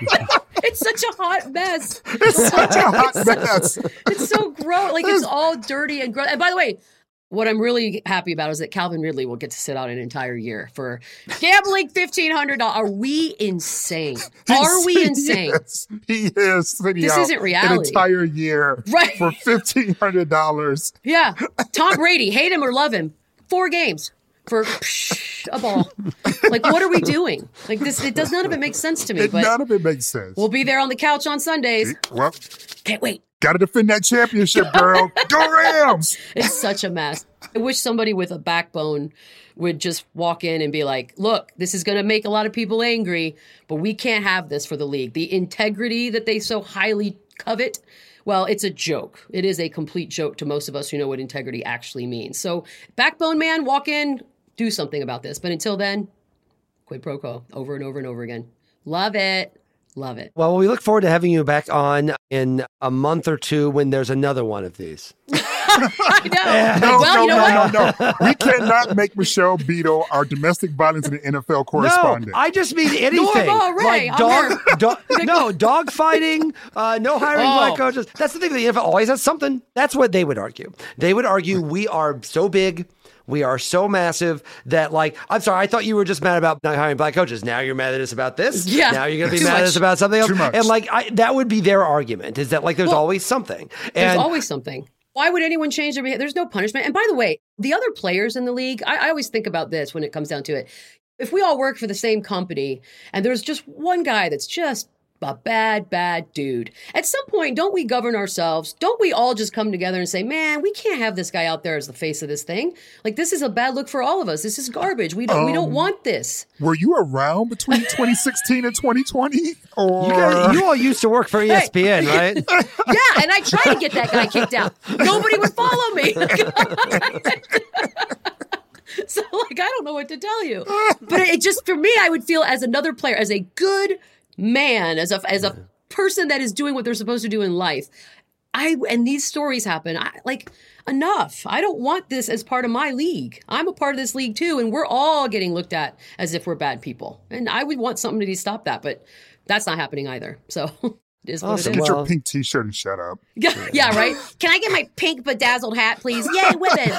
S7: it's such a hot mess.
S4: It's such a hot mess.
S7: It's so gross. Like, it's all dirty and gross. And by the way, what I'm really happy about is that Calvin Ridley will get to sit out an entire year for gambling fifteen hundred dollars. Are we insane? Are we insane?
S4: Yes, he is sitting
S7: This
S4: out
S7: isn't reality.
S4: an entire year
S7: Right.
S4: for fifteen hundred dollars.
S7: Yeah. Tom Brady, hate him or love him, four games for psh, a ball. Like, what are we doing? Like, this, it does, none of it makes sense to me,
S4: It,
S7: but
S4: none of it makes sense.
S7: we'll be there on the couch on Sundays.
S4: Well,
S7: Can't wait.
S4: got to defend that championship, girl. Go Rams!
S7: It's such a mess. I wish somebody with a backbone would just walk in and be like, look, this is going to make a lot of people angry, but we can't have this for the league. The integrity that they so highly covet, well, it's a joke. It is a complete joke to most of us who know what integrity actually means. So, backbone man, walk in, do something about this. But until then, quid pro quo, over and over and over again. Love it. Love it.
S5: Well, we look forward to having you back on in a month or two when there's another one of these.
S7: I know.
S4: No,
S7: well,
S4: no,
S7: you know what?
S4: no, no, no. We cannot make Michelle Beadle our domestic violence in the N F L correspondent.
S5: No, I just mean anything.
S7: Norma Ray,
S5: like
S7: I'm
S5: dog,
S7: here.
S5: dog no, dog fighting, uh, no hiring
S7: Oh.
S5: black coaches. That's the thing. The N F L always has something. That's what they would argue. They would argue we are so big. We are so massive that, like, I'm sorry, I thought you were just mad about not hiring black coaches. Now you're mad at us about this.
S7: Yeah.
S5: Now you're going to be
S7: Too
S5: mad at
S7: much.
S5: us about something else.
S4: Too much.
S5: And, like, I, that would be their argument, is that, like, there's
S7: Well,
S5: always something.
S7: There's
S5: And
S7: always something. Why would anyone change their behavior? There's no punishment. And by the way, the other players in the league, I, I always think about this when it comes down to it. If we all work for the same company and there's just one guy that's just a bad, bad dude, at some point, don't we govern ourselves? Don't we all just come together and say, man, we can't have this guy out there as the face of this thing. Like, this is a bad look for all of us. This is garbage. We don't, um, we don't want this.
S4: Were you around between twenty sixteen and twenty twenty? Or...
S5: You, guys, you all used to work for E S P N, hey. Right?
S7: Yeah, and I tried to get that guy kicked out. Nobody would follow me. So, like, I don't know what to tell you. But it just, for me, I would feel as another player, as a good man, as a as a person that is doing what they're supposed to do in life, I and these stories happen, I, like, enough. I don't want this as part of my league. I'm a part of this league, too, and we're all getting looked at as if we're bad people. And I would want something to stop that, but that's not happening either. So... It is what
S4: awesome.
S7: it is.
S4: Get your pink t-shirt and shut up.
S7: Yeah, yeah, right? Can I get my pink bedazzled hat, please? Yay, women!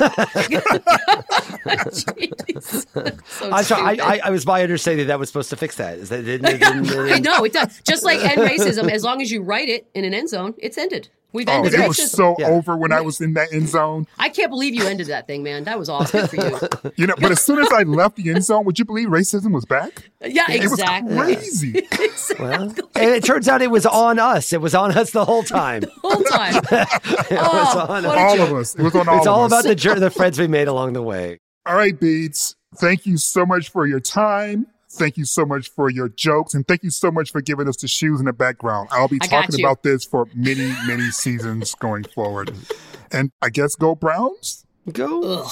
S7: so
S5: I'm sorry, I, I, I was my understanding that was supposed to fix that. Is that it didn't, it didn't, it didn't...
S7: I know, it does. Just like end racism, as long as you write it in an end zone, it's ended. We've
S4: oh,
S7: ended
S4: it
S7: racism.
S4: was so
S5: yeah.
S4: over when I was in that end zone.
S7: I can't believe you ended that thing, man. That was awesome. Good for you.
S4: You know, but as soon as I left the end zone, would you believe racism was back?
S7: Yeah, exactly.
S4: It was crazy.
S7: Exactly.
S5: Well, and it turns out it was on us. It was on us the whole time.
S7: The whole time.
S5: it
S7: oh,
S5: was on
S4: all
S5: us.
S4: of us. It was on all
S5: It's
S4: of
S5: all
S4: us.
S5: about the, jur- the friends we made along the way.
S4: All right, Beads. Thank you so much for your time. Thank you so much for your jokes. And thank you so much for giving us the shoes in the background. I'll be talking about this for many, many seasons going forward. And I guess go Browns?
S5: Go.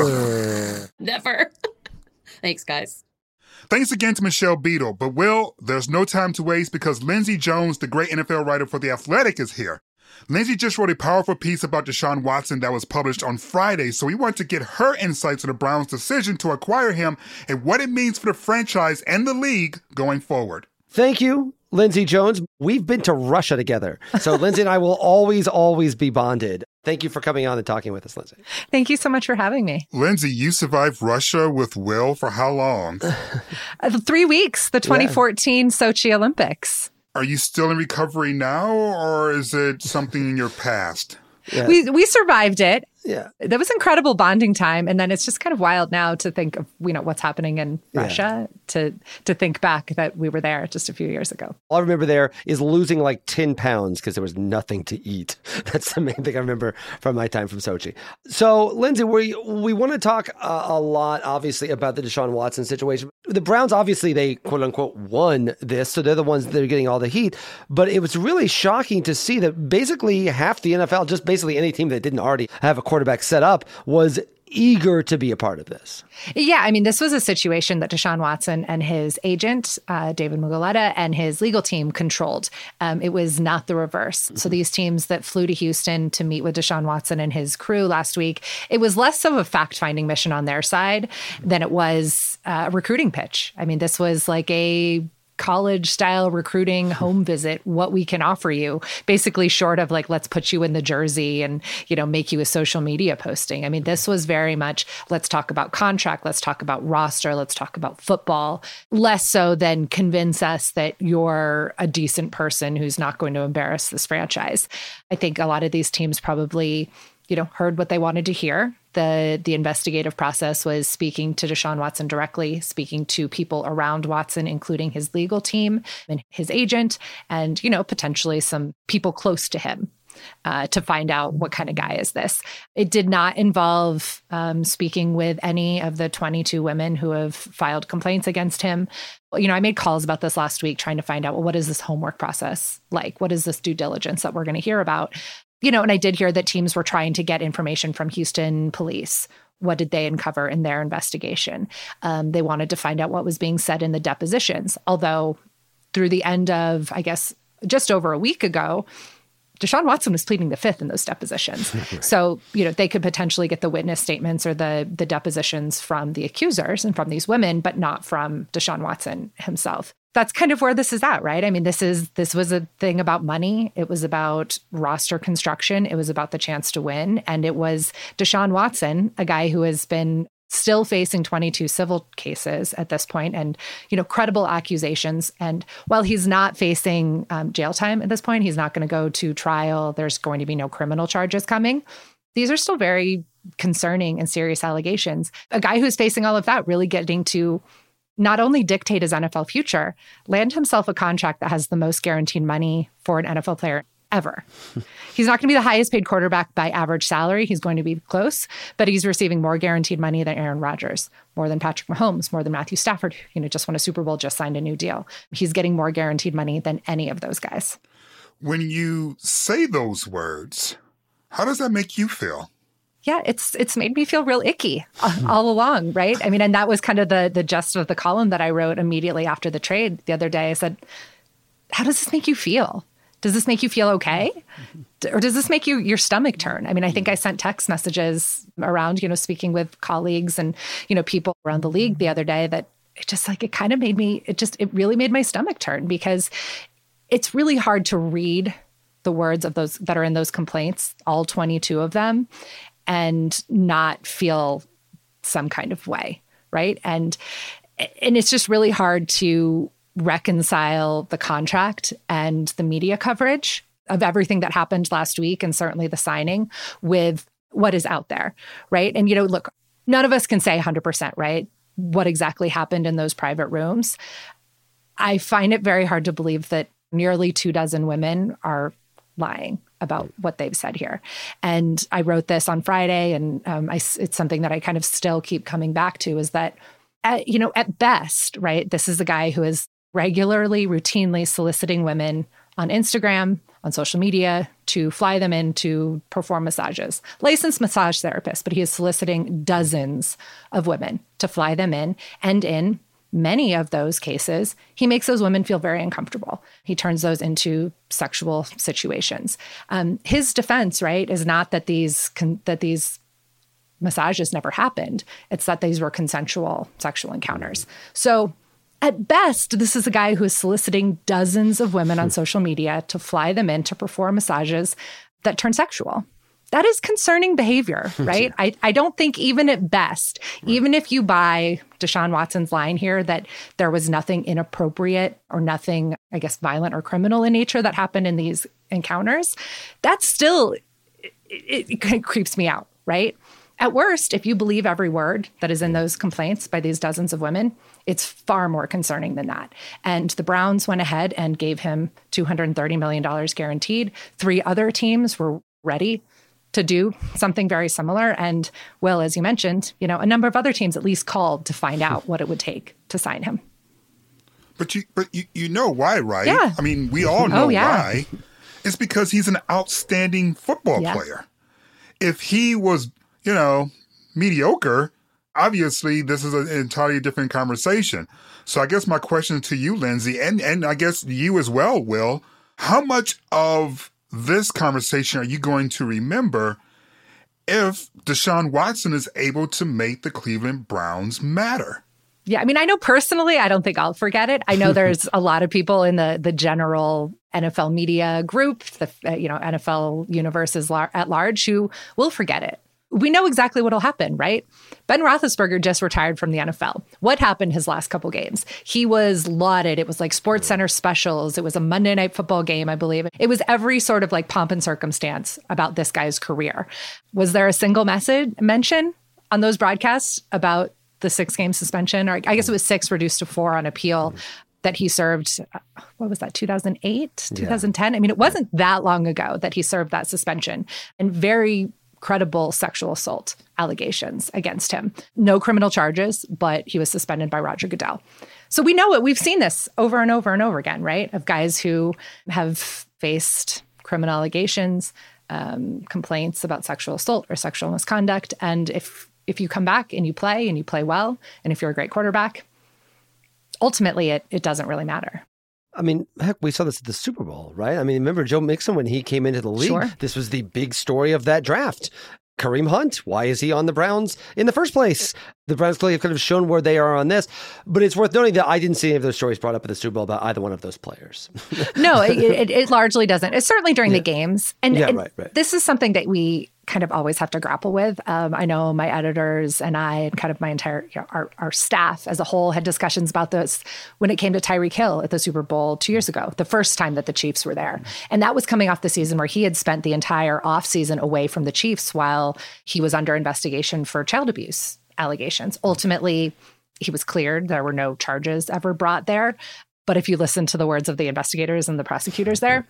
S7: Never. Thanks, guys.
S4: Thanks again to Michelle Beadle. But, Will, there's no time to waste because Lindsey Jones, the great N F L writer for The Athletic, is here. Lindsey just wrote a powerful piece about Deshaun Watson that was published on Friday, so we want to get her insights on the Browns' decision to acquire him and what it means for the franchise and the league going forward.
S5: Thank you, Lindsey Jones. We've been to Russia together, so Lindsey and I will always, always be bonded. Thank you for coming on and talking with us, Lindsey.
S8: Thank you so much for having me.
S4: Lindsey, you survived Russia with Will for how long?
S8: uh, three weeks, the twenty fourteen yeah. Sochi Olympics.
S4: Are you still in recovery now, or is it something in your past?
S8: Yeah. We we survived it.
S5: Yeah.
S8: That was incredible bonding time. And then it's just kind of wild now to think of, you know, what's happening in yeah. Russia, to to think back that we were there just a few years ago.
S5: All I remember there is losing like ten pounds because there was nothing to eat. That's the main thing I remember from my time from Sochi. So, Lindsey, we, we want to talk uh, a lot, obviously, about the Deshaun Watson situation. The Browns, obviously, they quote unquote won this. So they're the ones that are getting all the heat. But it was really shocking to see that basically half the N F L, just basically any team that didn't already have a quarterback set up, was eager to be a part of this.
S8: Yeah, I mean, this was a situation that Deshaun Watson and his agent, uh, David Mugoleta, and his legal team controlled. Um, it was not the reverse. Mm-hmm. So these teams that flew to Houston to meet with Deshaun Watson and his crew last week, it was less of a fact-finding mission on their side than it was a recruiting pitch. I mean, this was like a college style recruiting home visit, what we can offer you, basically short of like, let's put you in the jersey and, you know, make you a social media posting. I mean, this was very much, let's talk about contract, let's talk about roster, let's talk about football, less so than convince us that you're a decent person who's not going to embarrass this franchise. I think a lot of these teams probably, you know, heard what they wanted to hear. The the investigative process was speaking to Deshaun Watson directly, speaking to people around Watson, including his legal team and his agent, and, you know, potentially some people close to him uh, to find out what kind of guy is this. It did not involve um, speaking with any of the twenty-two women who have filed complaints against him. You know, I made calls about this last week trying to find out, well, what is this homework process like? What is this due diligence that we're going to hear about? You know, and I did hear that teams were trying to get information from Houston police. What did they uncover in their investigation? Um, they wanted to find out what was being said in the depositions. Although through the end of, I guess, just over a week ago, Deshaun Watson was pleading the fifth in those depositions. Right. So, you know, they could potentially get the witness statements or the the depositions from the accusers and from these women, but not from Deshaun Watson himself. That's kind of where this is at, right? I mean, this is this was a thing about money. It was about roster construction. It was about the chance to win. And it was Deshaun Watson, a guy who has been still facing twenty-two civil cases at this point and, you know, credible accusations. And while he's not facing um, jail time at this point, he's not going to go to trial. There's going to be no criminal charges coming. These are still very concerning and serious allegations. A guy who's facing all of that really getting to not only dictate his N F L future, land himself a contract that has the most guaranteed money for an N F L player ever. He's not going to be the highest paid quarterback by average salary. He's going to be close, but he's receiving more guaranteed money than Aaron Rodgers, more than Patrick Mahomes, more than Matthew Stafford, who, you know, just won a Super Bowl, just signed a new deal. He's getting more guaranteed money than any of those guys.
S4: When you say those words, how does that make you feel?
S8: Yeah, it's it's made me feel real icky all along, right? I mean, and that was kind of the the gist of the column that I wrote immediately after the trade the other day. I said, how does this make you feel? Does this make you feel okay? Or does this make you your stomach turn? I mean, I think I sent text messages around, you know, speaking with colleagues and, you know, people around the league the other day that it just like, it kind of made me, it just, it really made my stomach turn because it's really hard to read the words of those that are in those complaints, all twenty-two of them, and not feel some kind of way, right? And and it's just really hard to reconcile the contract and the media coverage of everything that happened last week and certainly the signing with what is out there, right? And, you know, look, none of us can say one hundred percent, right, what exactly happened in those private rooms. I find it very hard to believe that nearly two dozen women are lying about what they've said here. And I wrote this on Friday, and um, I, it's something that I kind of still keep coming back to is that, at, you know, at best, right, this is a guy who is regularly, routinely soliciting women on Instagram, on social media, to fly them in to perform massages. Licensed massage therapist, but he is soliciting dozens of women to fly them in. And in many of those cases, he makes those women feel very uncomfortable. He turns those into sexual situations. Um, his defense, right, is not that these con- that these massages never happened. It's that these were consensual sexual encounters. So at best, this is a guy who is soliciting dozens of women on social media to fly them in to perform massages that turn sexual. That is concerning behavior, right? I, I don't think even at best, right, even if you buy Deshaun Watson's line here that there was nothing inappropriate or nothing, I guess, violent or criminal in nature that happened in these encounters, that still, it, it, it creeps me out, right? At worst, if you believe every word that is in those complaints by these dozens of women, it's far more concerning than that. And the Browns went ahead and gave him two hundred thirty million dollars guaranteed. Three other teams were ready to do something very similar. And Will, as you mentioned, you know, a number of other teams at least called to find out what it would take to sign him.
S4: But you but you, you know why, right?
S8: Yeah.
S4: I mean, we all know
S8: oh, yeah.
S4: why. It's because he's an outstanding football yeah. player. If he was, you know, mediocre, obviously this is an entirely different conversation. So I guess my question to you, Lindsay, and, and I guess you as well, Will, how much of this conversation are you going to remember if Deshaun Watson is able to make the Cleveland Browns matter?
S8: Yeah, I mean, I know personally, I don't think I'll forget it. I know there's a lot of people in the the general N F L media group, the uh, you know N F L universe is lar- at large, who will forget it. We know exactly what will happen, right? Ben Roethlisberger just retired from the N F L. What happened his last couple games? He was lauded. It was like SportsCenter specials. It was a Monday Night Football game, I believe. It was every sort of like pomp and circumstance about this guy's career. Was there a single message mention on those broadcasts about the six-game suspension? Or I guess it was six reduced to four on appeal that he served, what was that, two thousand eight, two thousand ten? Yeah. I mean, it wasn't that long ago that he served that suspension. And very credible sexual assault allegations against him. No criminal charges, but he was suspended by Roger Goodell. So we know it. We've seen this over and over and over again, right? Of guys who have faced criminal allegations, um, complaints about sexual assault or sexual misconduct. And if if you come back and you play and you play well, and if you're a great quarterback, ultimately it it doesn't really matter.
S5: I mean, heck, we saw this at the Super Bowl, right? I mean, remember Joe Mixon when he came into the league?
S8: Sure.
S5: This was the big story of that draft. Kareem Hunt, why is he on the Browns in the first place? The Browns clearly could have shown where they are on this. But it's worth noting that I didn't see any of those stories brought up at the Super Bowl about either one of those players.
S8: No, it, it, it largely doesn't. It's certainly during yeah. the games. And,
S5: yeah,
S8: and
S5: right, right.
S8: this is something that we kind of always have to grapple with. Um, I know my editors and I and kind of my entire, you know, our, our staff as a whole had discussions about this when it came to Tyreek Hill at the Super Bowl two years ago, the first time that the Chiefs were there. And that was coming off the season where he had spent the entire offseason away from the Chiefs while he was under investigation for child abuse allegations. Ultimately, he was cleared. There were no charges ever brought there. But if you listen to the words of the investigators and the prosecutors there,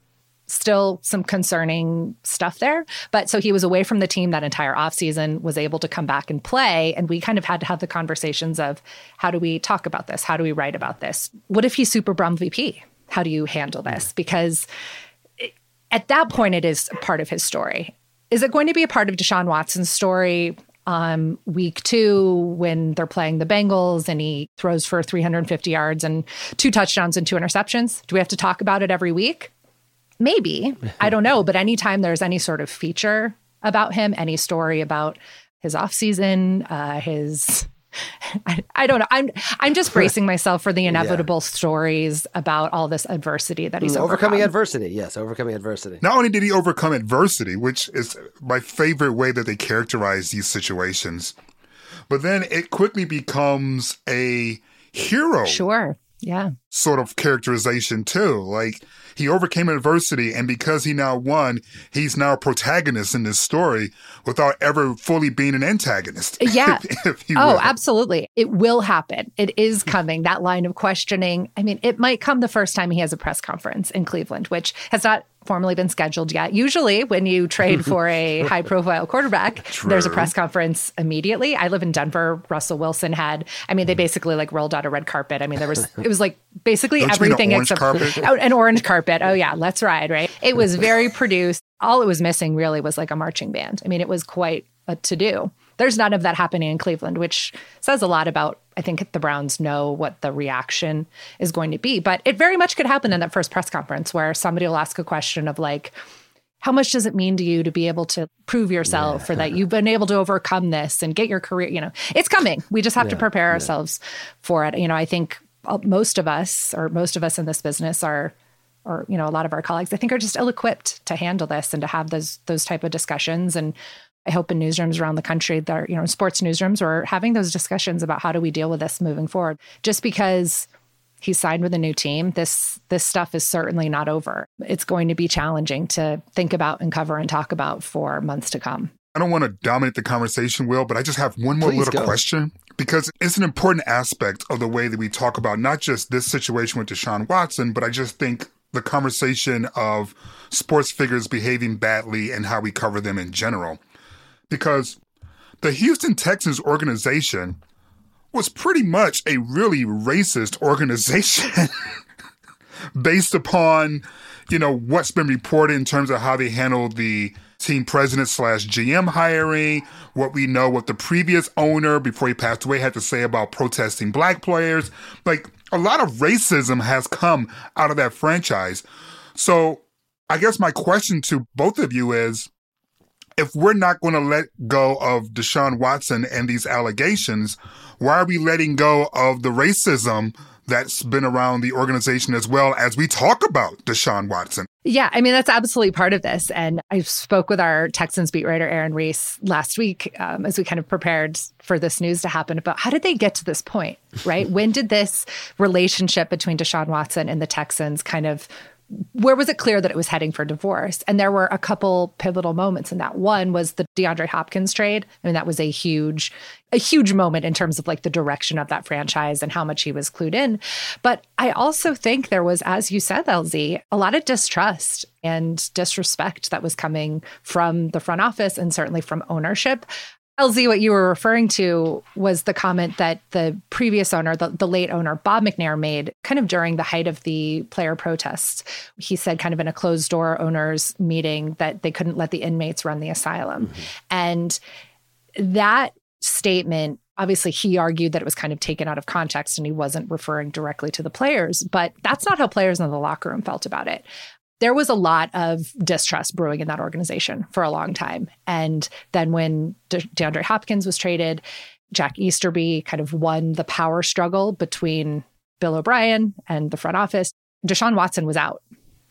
S8: still some concerning stuff there. But so he was away from the team that entire offseason, was able to come back and play. And we kind of had to have the conversations of, how do we talk about this? How do we write about this? What if he's Super Bowl M V P? How do you handle this? Because it, at that point, it is a part of his story. Is it going to be a part of Deshaun Watson's story um, week two when they're playing the Bengals and he throws for three hundred fifty yards and two touchdowns and two interceptions? Do we have to talk about it every week? Maybe. I don't know. But anytime there's any sort of feature about him, any story about his offseason, uh, his... I, I don't know. I'm I'm just bracing myself for the inevitable yeah. stories about all this adversity that he's
S5: mm,
S8: overcome.
S5: overcoming adversity. Yes, overcoming adversity.
S4: Not only did he overcome adversity, which is my favorite way that they characterize these situations, but then it quickly becomes a hero.
S8: Sure. Yeah.
S4: Sort of characterization too. Like, he overcame adversity, and because he now won, he's now a protagonist in this story without ever fully being an antagonist.
S8: Yeah.
S4: if, if
S8: oh,
S4: will.
S8: absolutely. It will happen. It is coming. That line of questioning. I mean, it might come the first time he has a press conference in Cleveland, which has not formally been scheduled yet. Usually when you trade for a high profile quarterback, True. There's a press conference immediately. I live in Denver. Russell Wilson had, I mean, they basically like rolled out a red carpet. I mean, there was, it was like basically
S4: Don't
S8: everything
S4: you mean an
S8: except
S4: orange
S8: oh, an orange carpet. Oh yeah, let's ride, right? It was very produced. All it was missing really was like a marching band. I mean, it was quite a to-do. There's none of that happening in Cleveland, which says a lot about, I think the Browns know what the reaction is going to be. But it very much could happen in that first press conference where somebody will ask a question of like, how much does it mean to you to be able to prove yourself yeah. or that you've been able to overcome this and get your career? You know, it's coming. We just have yeah. to prepare ourselves yeah. for it. You know, I think most of us or most of us in this business are, or, you know, a lot of our colleagues, I think are just ill-equipped to handle this and to have those, those type of discussions. And I hope in newsrooms around the country, that are, you know, sports newsrooms, are having those discussions about how do we deal with this moving forward. Just because he's signed with a new team, this this stuff is certainly not over. It's going to be challenging to think about and cover and talk about for months to come.
S4: I don't want to dominate the conversation, Will, but I just have one more
S5: Please
S4: little
S5: go.
S4: question, because it's an important aspect of the way that we talk about not just this situation with Deshaun Watson, but I just think the conversation of sports figures behaving badly and how we cover them in general. Because the Houston Texans organization was pretty much a really racist organization based upon, you know, what's been reported in terms of how they handled the team president slash G M hiring, what we know what the previous owner before he passed away had to say about protesting black players. Like, a lot of racism has come out of that franchise. So I guess my question to both of you is, if we're not going to let go of Deshaun Watson and these allegations, why are we letting go of the racism that's been around the organization as well as we talk about Deshaun Watson?
S8: Yeah, I mean, that's absolutely part of this. And I spoke with our Texans beat writer, Aaron Reese, last week um, as we kind of prepared for this news to happen about how did they get to this point, right? When did this relationship between Deshaun Watson and the Texans kind of, where was it clear that it was heading for divorce? And there were a couple pivotal moments in that. One was the DeAndre Hopkins trade. I mean, that was a huge, a huge moment in terms of like the direction of that franchise and how much he was clued in. But I also think there was, as you said, L Z, a lot of distrust and disrespect that was coming from the front office and certainly from ownership. L Z, what you were referring to was the comment that the previous owner, the, the late owner, Bob McNair, made kind of during the height of the player protests. He said kind of in a closed door owners meeting that they couldn't let the inmates run the asylum. Mm-hmm. And that statement, obviously he argued that it was kind of taken out of context and he wasn't referring directly to the players, but that's not how players in the locker room felt about it. There was a lot of distrust brewing in that organization for a long time. And then when De- DeAndre Hopkins was traded, Jack Easterby kind of won the power struggle between Bill O'Brien and the front office. Deshaun Watson was out.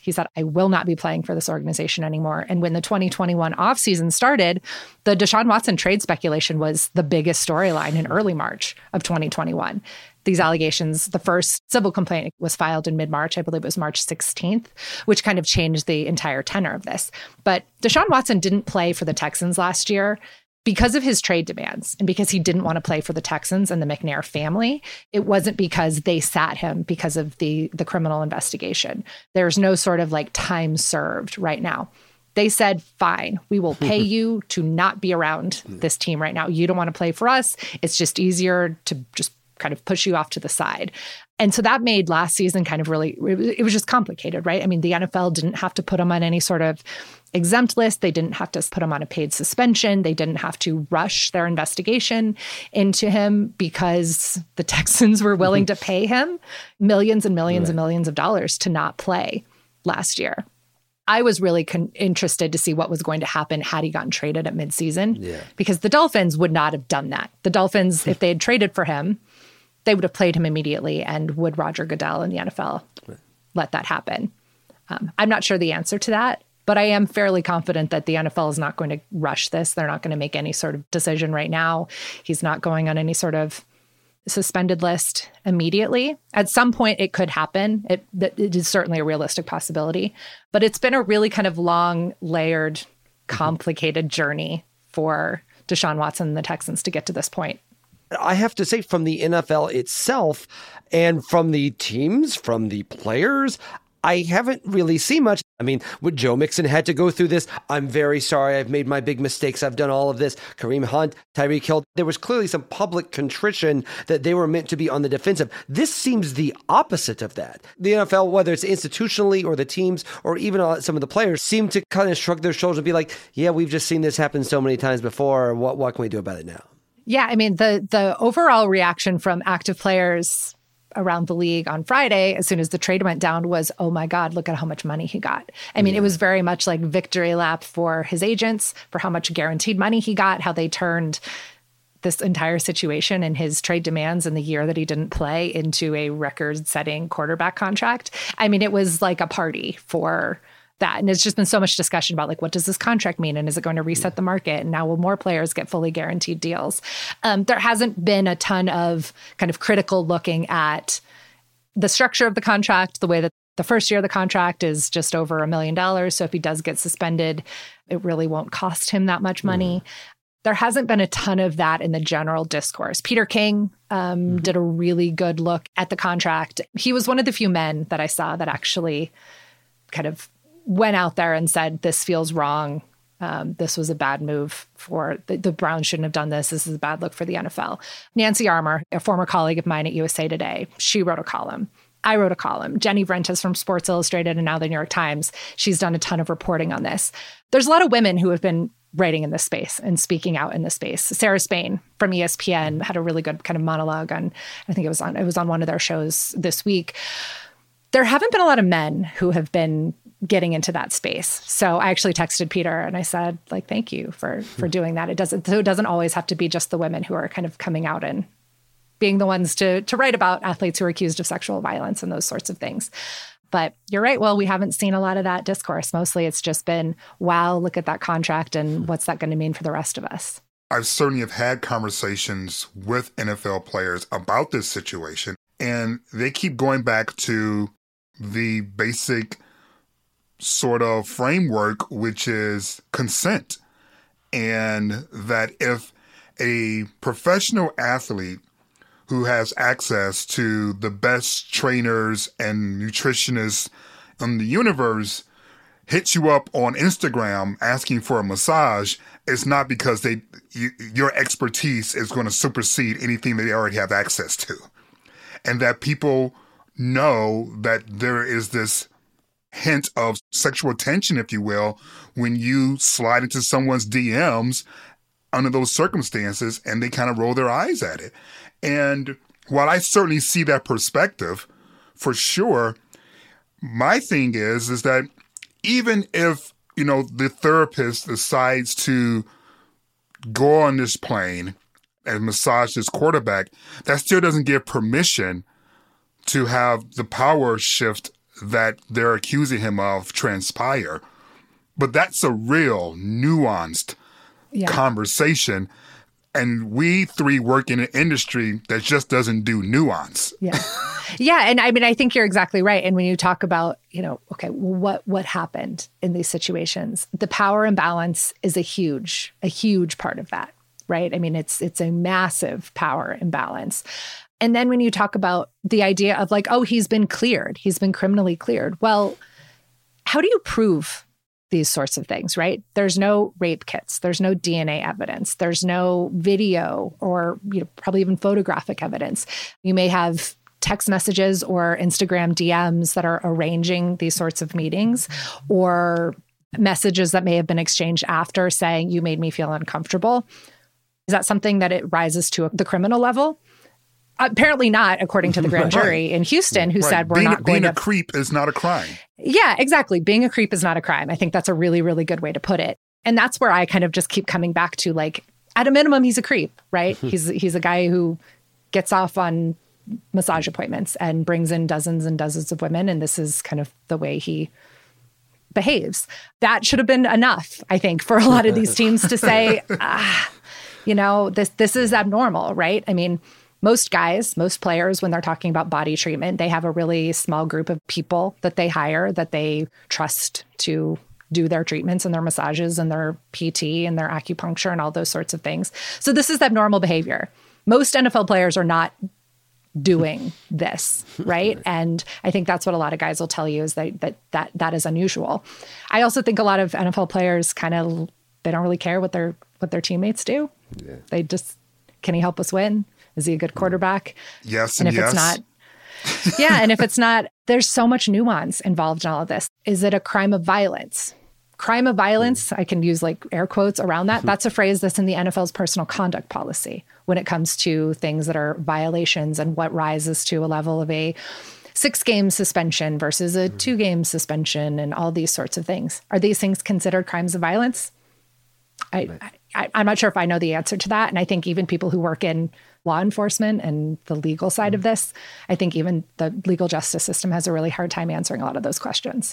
S8: He said, I will not be playing for this organization anymore. And when the twenty twenty-one offseason started, the Deshaun Watson trade speculation was the biggest storyline in early March of twenty twenty-one. These allegations, the first civil complaint was filed in mid-March. I believe it was March sixteenth, which kind of changed the entire tenor of this. But Deshaun Watson didn't play for the Texans last year because of his trade demands and because he didn't want to play for the Texans and the McNair family. It wasn't because they sat him because of the, the criminal investigation. There's no sort of like time served right now. They said, fine, we will pay you to not be around this team right now. You don't want to play for us. It's just easier to just kind of push you off to the side. And so that made last season kind of really, it was just complicated, right? I mean, the N F L didn't have to put him on any sort of exempt list. They didn't have to put him on a paid suspension. They didn't have to rush their investigation into him because the Texans were willing to pay him millions and millions right. and millions of dollars to not play last year. I was really con- interested to see what was going to happen had he gotten traded at midseason, yeah. because the Dolphins would not have done that. The Dolphins, if they had traded for him, they would have played him immediately. And would Roger Goodell and the N F L right. let that happen? Um, I'm not sure the answer to that, but I am fairly confident that the N F L is not going to rush this. They're not going to make any sort of decision right now. He's not going on any sort of suspended list immediately. At some point, it could happen. It, it is certainly a realistic possibility, but it's been a really kind of long, layered, complicated journey for Deshaun Watson and the Texans to get to this point.
S5: I have to say, from the N F L itself and from the teams, from the players, I haven't really seen much. I mean, when Joe Mixon had to go through this, I'm very sorry, I've made my big mistakes, I've done all of this. Kareem Hunt, Tyreek Hill, there was clearly some public contrition that they were meant to be on the defensive. This seems the opposite of that. The N F L, whether it's institutionally or the teams or even some of the players, seem to kind of shrug their shoulders and be like, yeah, we've just seen this happen so many times before. What, what can we do about it now?
S8: Yeah, I mean, the the overall reaction from active players around the league on Friday, as soon as the trade went down, was, oh my God, look at how much money he got. I mean, yeah. it was very much like victory lap for his agents, for how much guaranteed money he got, how they turned this entire situation and his trade demands in the year that he didn't play into a record-setting quarterback contract. I mean, it was like a party for that. And it's just been so much discussion about, like, what does this contract mean? And is it going to reset the market? And now will more players get fully guaranteed deals? Um, there hasn't been a ton of kind of critical looking at the structure of the contract, the way that the first year of the contract is just over a million dollars. So if he does get suspended, it really won't cost him that much money. Mm. There hasn't been a ton of that in the general discourse. Peter King um, mm-hmm. did a really good look at the contract. He was one of the few men that I saw that actually kind of went out there and said, this feels wrong. Um, this was a bad move for the, the Browns shouldn't have done this. This is a bad look for the N F L. Nancy Armour, a former colleague of mine at U S A Today, she wrote a column. I wrote a column. Jenny Vrentas from Sports Illustrated and now the New York Times, she's done a ton of reporting on this. There's a lot of women who have been writing in this space and speaking out in this space. Sarah Spain from E S P N had a really good kind of monologue on, I think it was on, it was on one of their shows this week. There haven't been a lot of men who have been getting into that space. So I actually texted Peter and I said, like, thank you for for doing that. It doesn't so it doesn't always have to be just the women who are kind of coming out and being the ones to to write about athletes who are accused of sexual violence and those sorts of things. But you're right. Well, we haven't seen a lot of that discourse. Mostly it's just been, wow, look at that contract and what's that going to mean for the rest of us?
S4: I certainly have had conversations with N F L players about this situation, and they keep going back to the basic sort of framework, which is consent. And that if a professional athlete who has access to the best trainers and nutritionists in the universe hits you up on Instagram asking for a massage, it's not because they you, your expertise is going to supersede anything they already have access to. And that people know that there is this hint of sexual tension, if you will, when you slide into someone's D Ms under those circumstances and they kind of roll their eyes at it. And while I certainly see that perspective, for sure, my thing is, is that even if, you know, the therapist decides to go on this plane and massage this quarterback, that still doesn't give permission to have the power shift that they're accusing him of transpire. But that's a real nuanced yeah. conversation. And we three work in an industry that just doesn't do nuance.
S8: Yeah. Yeah. And I mean, I think you're exactly right. And when you talk about, you know, okay, well, what what happened in these situations? The power imbalance is a huge, a huge part of that, right? I mean, it's it's a massive power imbalance. And then when you talk about the idea of like, oh, he's been cleared, he's been criminally cleared. Well, how do you prove these sorts of things, right? There's no rape kits. There's no D N A evidence. There's no video or, you know, probably even photographic evidence. You may have text messages or Instagram D Ms that are arranging these sorts of meetings, or messages that may have been exchanged after saying, you made me feel uncomfortable. Is that something that it rises to the criminal level? Apparently not, according to the grand jury right. in Houston, who right. said we're
S4: being,
S8: not going
S4: being
S8: to...
S4: Being a creep is not a crime.
S8: Yeah, exactly. Being a creep is not a crime. I think that's a really, really good way to put it. And that's where I kind of just keep coming back to, like, at a minimum, he's a creep, right? he's he's a guy who gets off on massage appointments and brings in dozens and dozens of women. And this is kind of the way he behaves. That should have been enough, I think, for a lot of these teams to say, ah, you know, this this is abnormal, right? I mean... Most guys, most players, when they're talking about body treatment, they have a really small group of people that they hire that they trust to do their treatments and their massages and their P T and their acupuncture and all those sorts of things. So this is abnormal behavior. Most N F L players are not doing this, right? And I think that's what a lot of guys will tell you is that that that, that is unusual. I also think a lot of N F L players kind of, they don't really care what their what their teammates do. Yeah. They just, can he help us win? Is he a good quarterback?
S4: Yes,
S8: and if
S4: yes.
S8: it's not, yeah, and if it's not, there's so much nuance involved in all of this. Is it a crime of violence? Crime of violence, I can use like air quotes around that. That's a phrase that's in the N F L's personal conduct policy when it comes to things that are violations and what rises to a level of a six-game suspension versus a two-game suspension and all these sorts of things. Are these things considered crimes of violence? I, I, I'm not sure if I know the answer to that. And I think even people who work in law enforcement and the legal side of this, I think even the legal justice system has a really hard time answering a lot of those questions.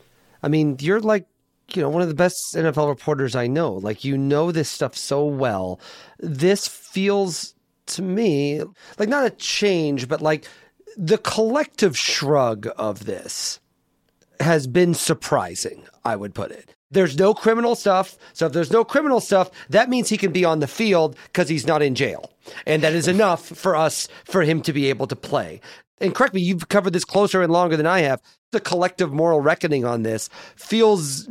S5: I mean, you're like, you know, one of the best N F L reporters I know. Like, you know this stuff so well. This feels to me like not a change, but like the collective shrug of this has been surprising, I would put it. There's no criminal stuff. So if there's no criminal stuff, that means he can be on the field because he's not in jail. And that is enough for us, for him to be able to play. And correct me, you've covered this closer and longer than I have. The collective moral reckoning on this feels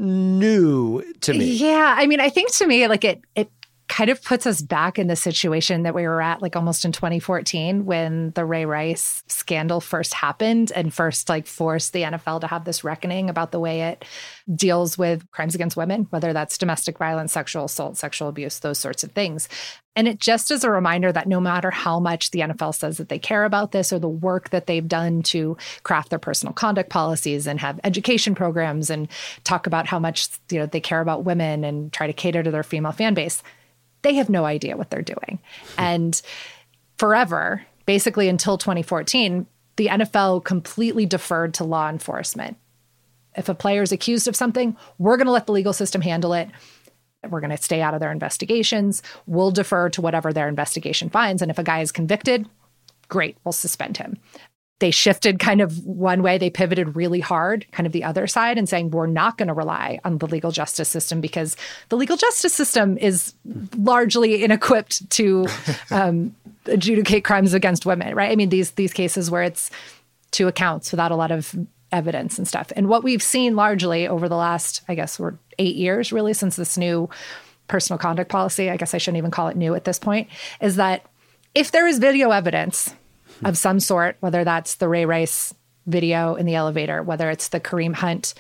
S5: new to me.
S8: Yeah. I mean, I think to me, like it, it kind of puts us back in the situation that we were at like almost in twenty fourteen when the Ray Rice scandal first happened and first like forced the N F L to have this reckoning about the way it deals with crimes against women, whether that's domestic violence, sexual assault, sexual abuse, those sorts of things. And it just is a reminder that no matter how much the N F L says that they care about this or the work that they've done to craft their personal conduct policies and have education programs and talk about how much, you know, they care about women and try to cater to their female fan base, they have no idea what they're doing. And forever, basically until twenty fourteen, the N F L completely deferred to law enforcement. If a player is accused of something, we're going to let the legal system handle it. We're going to stay out of their investigations. We'll defer to whatever their investigation finds. And if a guy is convicted, great, we'll suspend him. They shifted kind of one way. They pivoted really hard, kind of the other side, and saying we're not going to rely on the legal justice system because the legal justice system is largely inequipped to um, adjudicate crimes against women, right? I mean, these these cases where it's two accounts without a lot of evidence and stuff. And what we've seen largely over the last, I guess, we're eight years really since this new personal conduct policy, I guess I shouldn't even call it new at this point, is that if there is video evidence of some sort, whether that's the Ray Rice video in the elevator, whether it's the Kareem Hunt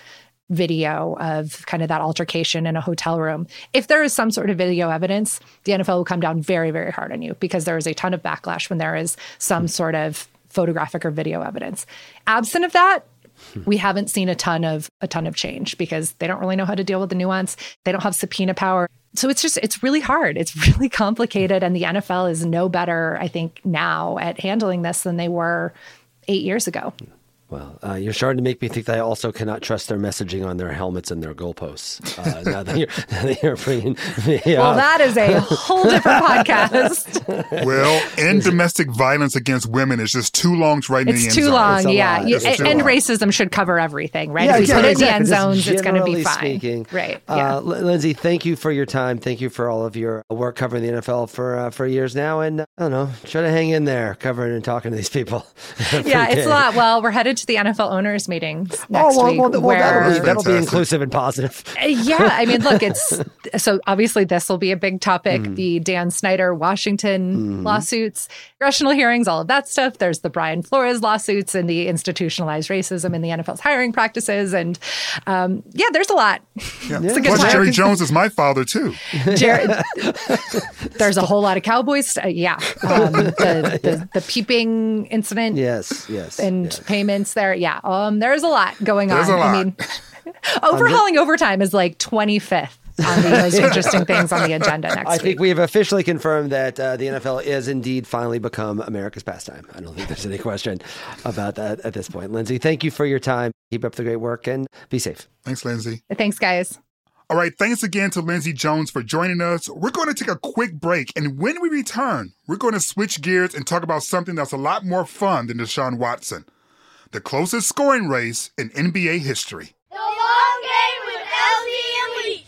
S8: video of kind of that altercation in a hotel room, if there is some sort of video evidence, the N F L will come down very, very hard on you because there is a ton of backlash when there is some sort of photographic or video evidence. Absent of that, we haven't seen a ton of a ton of change because they don't really know how to deal with the nuance. They don't have subpoena power. So it's just, it's really hard. It's really complicated. And the N F L is no better, I think, now at handling this than they were eight years ago.
S5: Well, uh, you're starting to make me think that I also cannot trust their messaging on their helmets and their goalposts. Uh, now, that you're, now that you're bringing me
S8: Well,
S5: up.
S8: that is a whole different podcast.
S4: Well, end domestic violence against women is just too long to write in
S8: It's
S4: the end
S8: too
S4: zone.
S8: long,
S5: It's a
S8: yeah.
S5: lot.
S8: You-
S5: It's
S8: and
S5: too
S8: and
S5: long.
S8: racism should cover everything, right?
S5: Yeah,
S8: if we put it in the
S5: exactly.
S8: end
S5: Just
S8: zones, it's going to be
S5: generally
S8: fine.
S5: speaking.
S8: Right. Yeah.
S5: Uh, L- Lindsay, thank you for your time. Thank you for all of your work covering the N F L for uh, for years now. And uh, I don't know, try to hang in there covering and talking to these people.
S8: yeah,
S5: every
S8: it's a
S5: day.
S8: lot. Well, we're headed to the N F L owners meetings next
S5: Oh, well,
S8: week.
S5: well, well,
S8: where,
S5: that'll, be, that'll be
S4: Fantastic.
S5: inclusive and positive.
S8: Uh, yeah, I mean, look, it's so obviously this will be a big topic.
S5: Mm.
S8: The Dan Snyder Washington
S5: Mm-hmm.
S8: lawsuits, congressional hearings, all of that stuff. There's the Brian Flores lawsuits and the institutionalized racism in the N F L's hiring practices. And um, yeah, there's a lot.
S4: Yeah.
S8: It's a good
S4: Plus,
S8: time.
S4: Jerry Jones is my father, too.
S8: Jared, there's a whole lot of Cowboys. Uh, yeah. Um, the, the, the peeping incident
S5: Yes, yes.
S8: and
S5: yes.
S8: payments there. Yeah. Um, there's a lot going
S4: There's
S8: on.
S4: a lot.
S8: I mean, overhauling overtime is like twenty-fifth on the most interesting things on the agenda next
S5: I
S8: week.
S5: think we have officially confirmed that uh, the N F L is indeed finally become America's pastime. I don't think there's any question about that at this point. Lindsay, thank you for your time. Keep up the great work and be safe.
S4: Thanks, Lindsay.
S8: Thanks, guys.
S4: All right, thanks again to Lindsay Jones for joining us. We're going to take a quick break, and when we return, we're going to switch gears and talk about something that's a lot more fun than Deshaun Watson. The closest scoring race in N B A history.
S3: The long game with L D and Leach.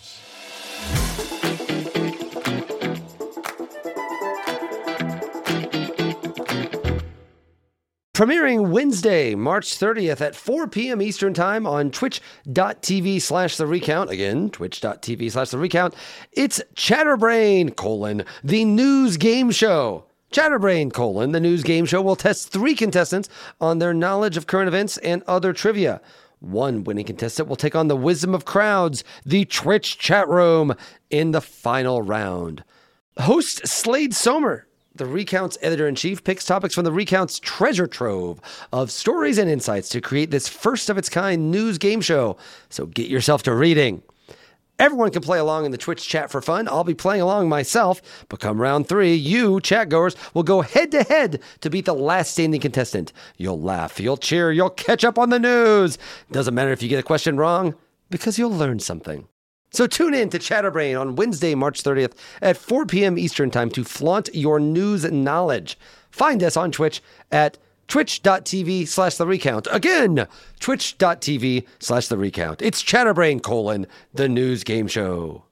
S5: Premiering Wednesday, March thirtieth at four p.m. Eastern Time on twitch.tv slash the recount. Again, twitch.tv slash the recount. It's Chatterbrain, colon, the news game show. Chatterbrain, colon, the news game show will test three contestants on their knowledge of current events and other trivia. One winning contestant will take on the wisdom of crowds, the Twitch chat room, in the final round. Host Slade Somer, the Recount's editor-in-chief, picks topics from the Recount's treasure trove of stories and insights to create this first-of-its-kind news game show. So get yourself to reading. Everyone can play along in the Twitch chat for fun. I'll be playing along myself, but come round three, you, chat-goers, will go head-to-head to beat the last standing contestant. You'll laugh, you'll cheer, you'll catch up on the news. Doesn't matter if you get a question wrong, because you'll learn something. So tune in to Chatterbrain on Wednesday, March thirtieth at four p.m. Eastern Time to flaunt your news knowledge. Find us on Twitch at twitch.tv slash the recount. Again, twitch.tv slash the recount. It's Chatterbrain, colon, the news game show.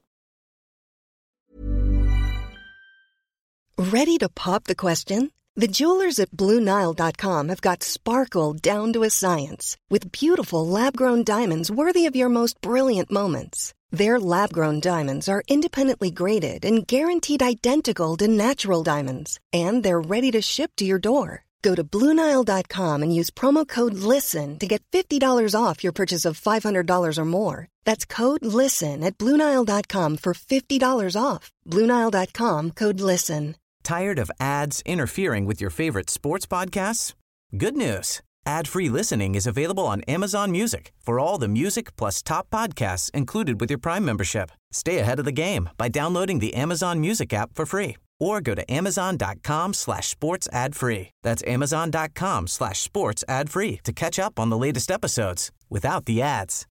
S2: Ready to pop the question? The jewelers at Blue Nile dot com have got sparkle down to a science with beautiful lab-grown diamonds worthy of your most brilliant moments. Their lab-grown diamonds are independently graded and guaranteed identical to natural diamonds, and they're ready to ship to your door. Go to Blue Nile dot com and use promo code LISTEN to get fifty dollars off your purchase of five hundred dollars or more. That's code LISTEN at Blue Nile dot com for fifty dollars off. Blue Nile dot com, code LISTEN.
S1: Tired of ads interfering with your favorite sports podcasts? Good news. Ad-free listening is available on Amazon Music for all the music plus top podcasts included with your Prime membership. Stay ahead of the game by downloading the Amazon Music app for free or go to amazon.com slash sports ad free. That's amazon.com slash sports ad free to catch up on the latest episodes without the ads.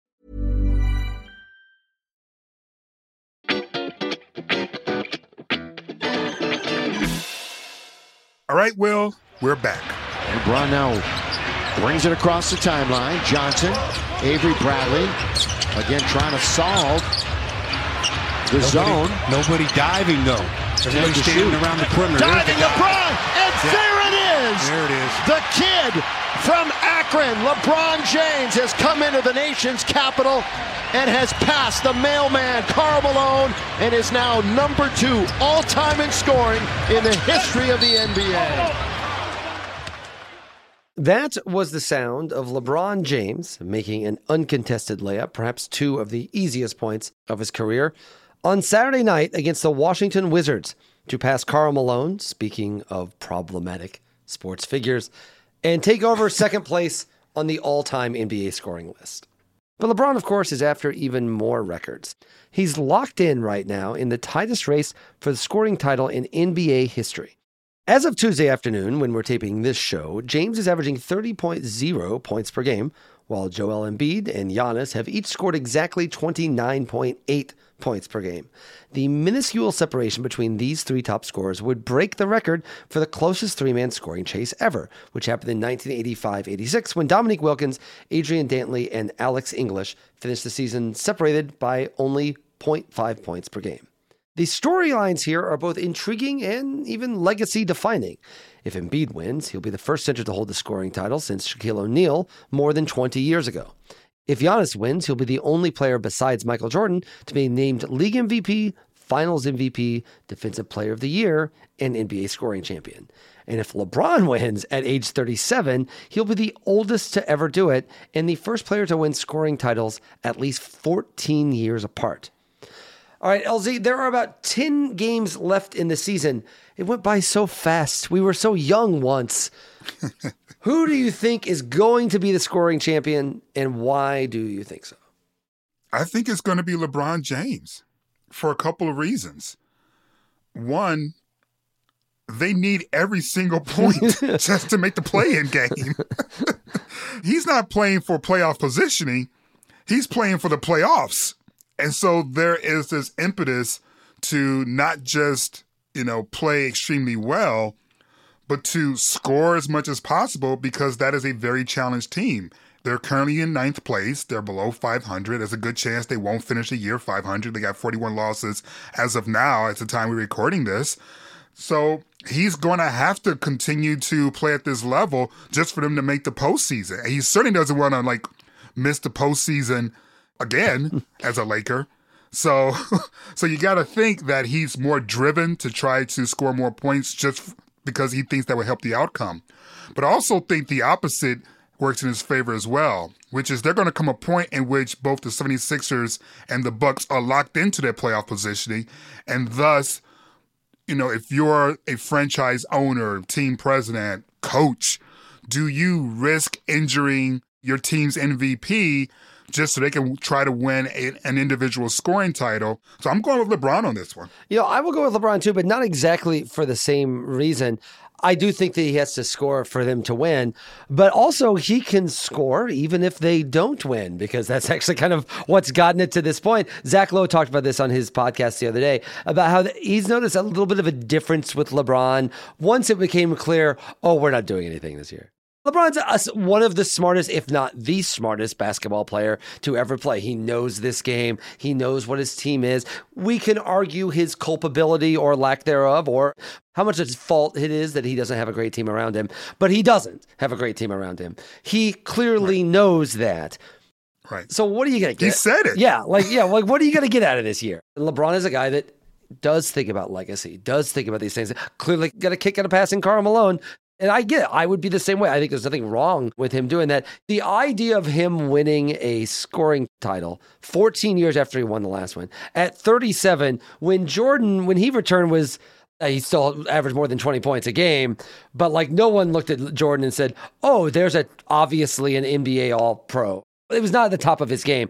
S4: All right, Will, we're back.
S9: LeBron now brings it across the timeline. Johnson, Avery Bradley, again trying to solve the
S10: nobody,
S9: zone.
S10: Nobody diving, though. Everybody standing around the perimeter.
S9: Diving
S10: the
S9: LeBron, and
S10: yeah.
S9: there it is.
S10: There it is.
S9: The kid from Akron, LeBron James, has come into the nation's capital and has passed the mailman, Karl Malone, and is now number two all-time in scoring in the history of the N B A.
S5: That was the sound of LeBron James making an uncontested layup, perhaps two of the easiest points of his career, on Saturday night against the Washington Wizards to pass Karl Malone, speaking of problematic sports figures, and take over second place on the all-time N B A scoring list. But LeBron, of course, is after even more records. He's locked in right now in the tightest race for the scoring title in N B A history. As of Tuesday afternoon, when we're taping this show, James is averaging thirty point oh points per game, while Joel Embiid and Giannis have each scored exactly twenty-nine point eight points per game. The minuscule separation between these three top scorers would break the record for the closest three-man scoring chase ever, which happened in nineteen eighty-five eighty-six when Dominique Wilkins, Adrian Dantley, and Alex English finished the season separated by only zero point five points per game. The storylines here are both intriguing and even legacy-defining. If Embiid wins, he'll be the first center to hold the scoring title since Shaquille O'Neal more than twenty years ago. If Giannis wins, he'll be the only player besides Michael Jordan to be named League M V P, Finals M V P, Defensive Player of the Year, and N B A scoring champion. And if LeBron wins at age thirty-seven, he'll be the oldest to ever do it and the first player to win scoring titles at least fourteen years apart. All right, L Z, there are about ten games left in the season. It went by so fast. We were so young once. Who do you think is going to be the scoring champion, and why do you think so?
S4: I think it's going to be LeBron James for a couple of reasons. One, they need every single point just to make the play-in game. He's not playing for playoff positioning. He's playing for the playoffs. And so there is this impetus to not just, you know, play extremely well, but to score as much as possible because that is a very challenged team. They're currently in ninth place. They're below five hundred. There's a good chance they won't finish the year five hundred. They got forty-one losses as of now at the time we're recording this. So he's going to have to continue to play at this level just for them to make the postseason. And he certainly doesn't want to, like, miss the postseason again as a Laker. So so you got to think that he's more driven to try to score more points just because he thinks that would help the outcome. But I also think the opposite works in his favor as well, which is they're going to come a point in which both the seventy-sixers and the Bucks are locked into their playoff positioning. And thus, you know, if you're a franchise owner, team president, coach, do you risk injuring your team's M V P just so they can try to win a, an individual scoring title? So I'm going with LeBron on this one.
S5: You know, I will go with LeBron too, but not exactly for the same reason. I do think that he has to score for them to win, but also he can score even if they don't win, because that's actually kind of what's gotten it to this point. Zach Lowe talked about this on his podcast the other day about how he's noticed a little bit of a difference with LeBron once it became clear, oh, we're not doing anything this year. LeBron's one of the smartest, if not the smartest basketball player to ever play. He knows this game. He knows what his team is. We can argue his culpability or lack thereof, or how much his fault it is that he doesn't have a great team around him. But he doesn't have a great team around him. He clearly right. knows that.
S4: Right.
S5: So what are you going to get?
S4: He said it.
S5: Yeah. Like, yeah. Like, what are you going to get out of this year? And LeBron is a guy that does think about legacy, does think about these things. Clearly got a kick out of passing Karl Malone. And I get it. I would be the same way. I think there's nothing wrong with him doing that. The idea of him winning a scoring title fourteen years after he won the last one, at thirty-seven, when Jordan, when he returned, was uh, he still averaged more than twenty points a game, but like no one looked at Jordan and said, oh, there's a obviously an N B A All-Pro. It was not at the top of his game.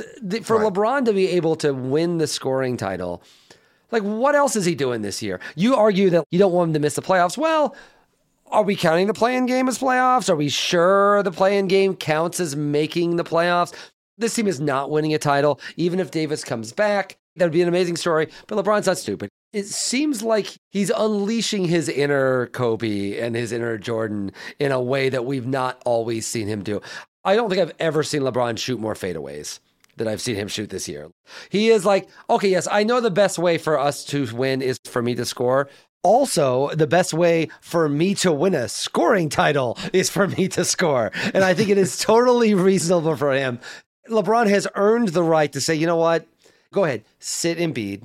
S5: For right. LeBron to be able to win the scoring title, like what else is he doing this year? You argue that you don't want him to miss the playoffs. Well, are we counting the play-in game as playoffs? Are we sure the play-in game counts as making the playoffs? This team is not winning a title. Even if Davis comes back, that would be an amazing story. But LeBron's not stupid. It seems like he's unleashing his inner Kobe and his inner Jordan in a way that we've not always seen him do. I don't think I've ever seen LeBron shoot more fadeaways than I've seen him shoot this year. He is like, okay, yes, I know the best way for us to win is for me to score. Also, the best way for me to win a scoring title is for me to score. And I think it is totally reasonable for him. LeBron has earned the right to say, you know what? Go ahead, sit Embiid,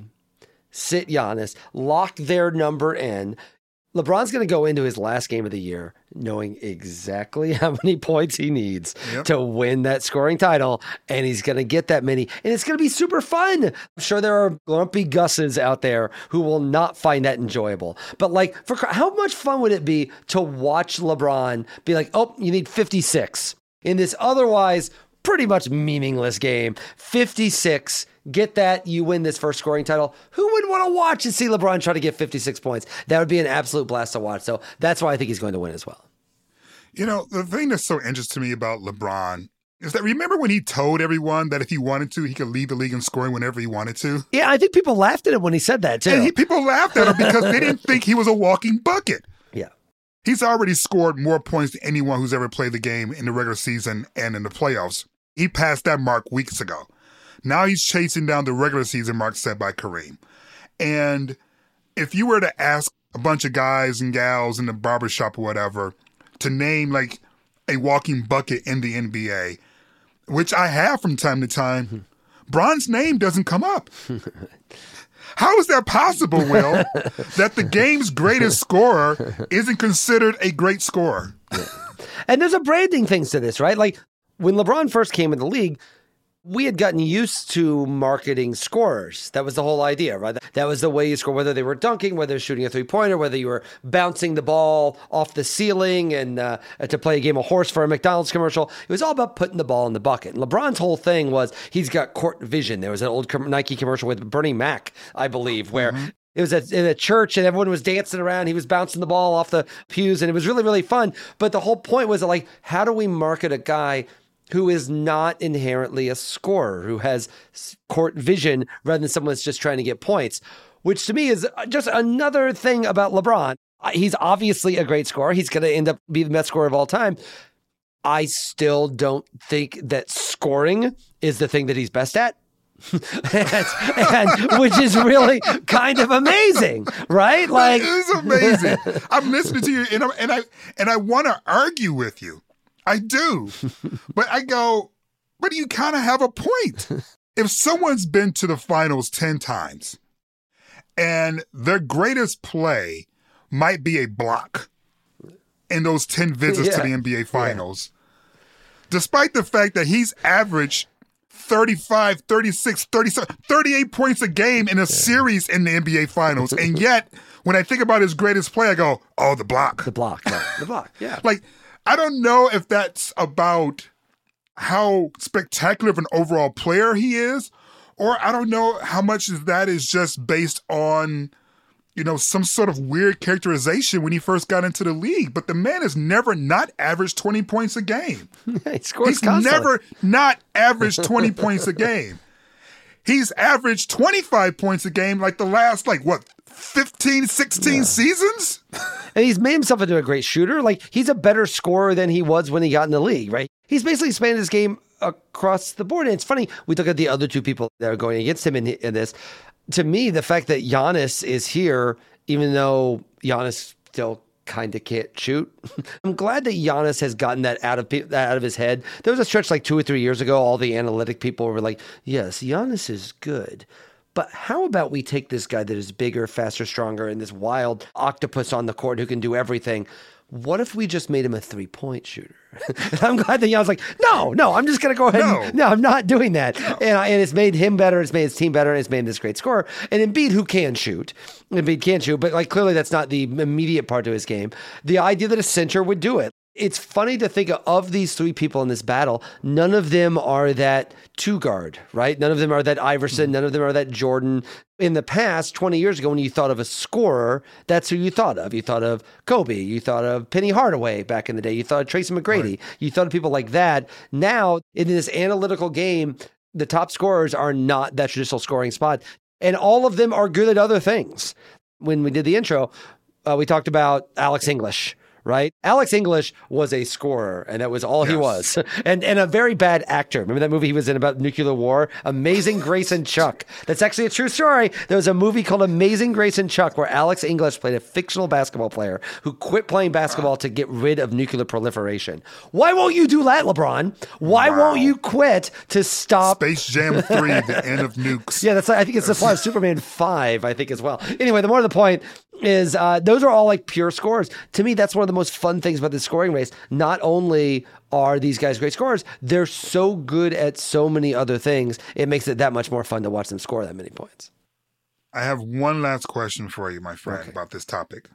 S5: sit Giannis, lock their number in. LeBron's going to go into his last game of the year knowing exactly how many points he needs yep. to win that scoring title, and he's going to get that many, and it's going to be super fun. I'm sure there are grumpy Gusses out there who will not find that enjoyable, but like, for how much fun would it be to watch LeBron be like, oh, you need fifty-six in this otherwise pretty much meaningless game, fifty-six get that, you win this first scoring title. Who would want to watch and see LeBron try to get fifty-six points? That would be an absolute blast to watch. So that's why I think he's going to win as well.
S4: You know, the thing that's so interesting to me about LeBron is that remember when he told everyone that if he wanted to, he could lead the league in scoring whenever he wanted to?
S5: Yeah, I think people laughed at him when he said that, too.
S4: And he, people laughed at him because they didn't think he was a walking bucket.
S5: Yeah.
S4: He's already scored more points than anyone who's ever played the game in the regular season and in the playoffs. He passed that mark weeks ago. Now he's chasing down the regular season mark set by Kareem. And if you were to ask a bunch of guys and gals in the barbershop or whatever to name like a walking bucket in the N B A, which I have from time to time, Bron's name doesn't come up. How is that possible, Will, that the game's greatest scorer isn't considered a great scorer?
S5: And there's a branding things to this, right? Like when LeBron first came in the league, we had gotten used to marketing scorers. That was the whole idea, right? That was the way you score, whether they were dunking, whether they were shooting a three-pointer, whether you were bouncing the ball off the ceiling and uh, to play a game of horse for a McDonald's commercial. It was all about putting the ball in the bucket. And LeBron's whole thing was he's got court vision. There was an old Nike commercial with Bernie Mac, I believe, where mm-hmm. it was at, in a church and everyone was dancing around. He was bouncing the ball off the pews and it was really, really fun. But the whole point was like, how do we market a guy who is not inherently a scorer, who has court vision rather than someone that's just trying to get points, which to me is just another thing about LeBron. He's obviously a great scorer. He's going to end up being the best scorer of all time. I still don't think that scoring is the thing that he's best at. and, and, which is really kind of amazing, right? Like,
S4: it is amazing. I'm listening to you, and, I'm, and I and I want to argue with you. I do. But I go, but you kind of have a point. If someone's been to the finals ten times and their greatest play might be a block in those ten visits yeah. to the N B A finals, yeah. despite the fact that he's averaged thirty-five, thirty-six, thirty-seven, thirty-eight points a game in a yeah. series in the N B A finals. And yet, when I think about his greatest play, I go, oh, the block.
S5: The block. Yeah. The block. Yeah.
S4: Like, I don't know if that's about how spectacular of an overall player he is, or I don't know how much of that is just based on, you know, some sort of weird characterization when he first got into the league. But the man has never not averaged twenty points a game.
S5: he scores
S4: He's
S5: constantly.
S4: never not averaged twenty points a game. He's averaged twenty-five points a game like the last, like, what, fifteen, sixteen yeah. seasons?
S5: And he's made himself into a great shooter. Like, he's a better scorer than he was when he got in the league, right? He's basically expanded his game across the board. And it's funny, we look at the other two people that are going against him in, in this. To me, the fact that Giannis is here, even though Giannis still kind of can't shoot, I'm glad that Giannis has gotten that out of out of his head. There was a stretch like two or three years ago, all the analytic people were like, yes, Giannis is good. But how about we take this guy that is bigger, faster, stronger, and this wild octopus on the court who can do everything? What if we just made him a three-point shooter? I'm glad that Jan's like, no, no, I'm just going to go ahead.
S4: No.
S5: And, no, I'm not doing that. No. And, I, and it's made him better. It's made his team better. And it's made him this great scorer. And Embiid, who can shoot. Embiid can shoot, but like clearly that's not the immediate part to his game. The idea that a center would do it. It's funny to think of these three people in this battle. None of them are that two guard, right? None of them are that Iverson. None of them are that Jordan. In the past, twenty years ago, when you thought of a scorer, that's who you thought of. You thought of Kobe. You thought of Penny Hardaway back in the day. You thought of Tracy McGrady. Right. You thought of people like that. Now, in this analytical game, the top scorers are not that traditional scoring spot. And all of them are good at other things. When we did the intro, uh, we talked about Alex English. Right? Alex English was a scorer, and that was all yes. he was. And and a very bad actor. Remember that movie he was in about nuclear war? Amazing Grace and Chuck. That's actually a true story. There was a movie called Amazing Grace and Chuck where Alex English played a fictional basketball player who quit playing basketball wow. to get rid of nuclear proliferation. Why won't you do that, LeBron? Why wow. won't you quit to stop
S4: Space Jam three, the end of nukes?
S5: Yeah, that's. I think it's the plot of Superman five, I think, as well. Anyway, the more to the point is uh, those are all like pure scores. To me, that's one of the most fun things about the scoring race. Not only are these guys great scorers, they're so good at so many other things. It makes it that much more fun to watch them score that many points.
S4: I have one last question for you, my friend,
S5: okay.
S4: about this topic.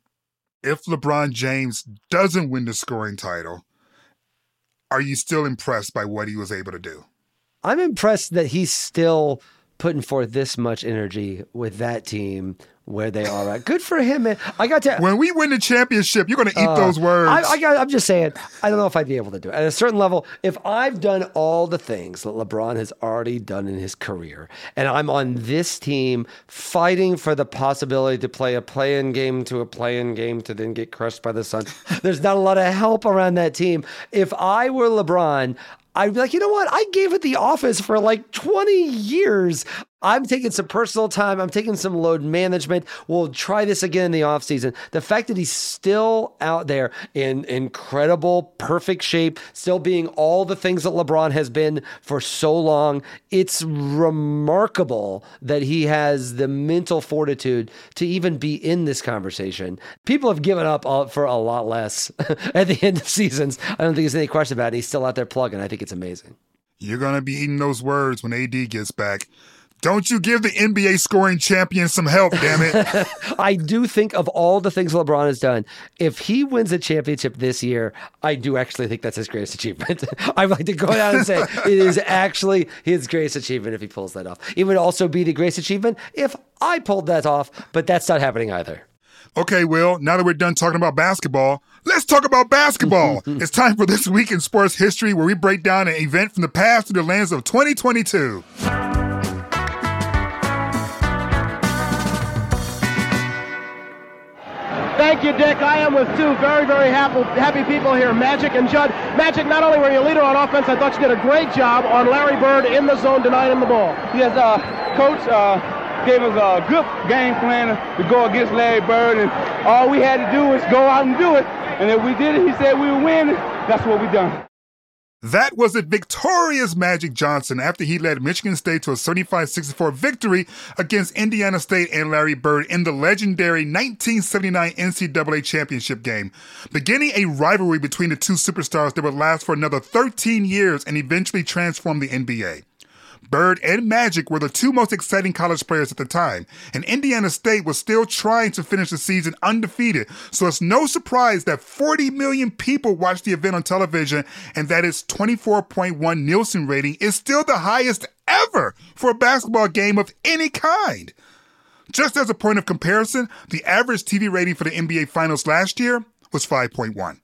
S4: If LeBron James doesn't win the scoring title, are you still impressed by what he was able to do?
S5: I'm impressed that he's still putting forth this much energy with that team where they are at. Good for him, man. I got to.
S4: When we win the championship, you're going to eat
S5: uh,
S4: those words.
S5: I, I got, I'm just saying, I don't know if I'd be able to do it. At a certain level, if I've done all the things that LeBron has already done in his career, and I'm on this team fighting for the possibility to play a play-in game to a play-in game to then get crushed by the Suns, there's not a lot of help around that team. If I were LeBron, I'd be like, you know what? I gave it the office for like twenty years. I'm taking some personal time. I'm taking some load management. We'll try this again in the offseason. The fact that he's still out there in incredible, perfect shape, still being all the things that LeBron has been for so long, it's remarkable that he has the mental fortitude to even be in this conversation. People have given up for a lot less at the end of seasons. I don't think there's any question about it. He's still out there plugging. I think it's amazing.
S4: You're going to be eating those words when A D gets back. Don't you give the N B A scoring champion some help, damn it.
S5: I do think of all the things LeBron has done, if he wins a championship this year, I do actually think that's his greatest achievement. I'd like to go down and say it is actually his greatest achievement if he pulls that off. It would also be the greatest achievement if I pulled that off, but that's not happening either.
S4: Okay, Will, now that we're done talking about basketball, let's talk about basketball. It's time for This Week in Sports History, where we break down an event from the past through the lens of twenty twenty-two.
S11: Thank you, Dick. I am with two very, very happy, happy people here, Magic and Judd. Magic, not only were you a leader on offense, I thought you did a great job on Larry Bird in the zone, denying him the ball.
S12: Yes, uh, Coach uh, gave us a good game plan to go against Larry Bird, and all we had to do was go out and do it. And if we did it, he said we would win. That's what we done.
S4: That was a victorious Magic Johnson after he led Michigan State to a seventy-five sixty-four victory against Indiana State and Larry Bird in the legendary nineteen seventy-nine N C double A championship game, beginning a rivalry between the two superstars that would last for another thirteen years and eventually transform the N B A. Bird and Magic were the two most exciting college players at the time, and Indiana State was still trying to finish the season undefeated, so it's no surprise that forty million people watched the event on television and that its twenty-four point one Nielsen rating is still the highest ever for a basketball game of any kind. Just as a point of comparison, the average T V rating for the N B A Finals last year was five point one.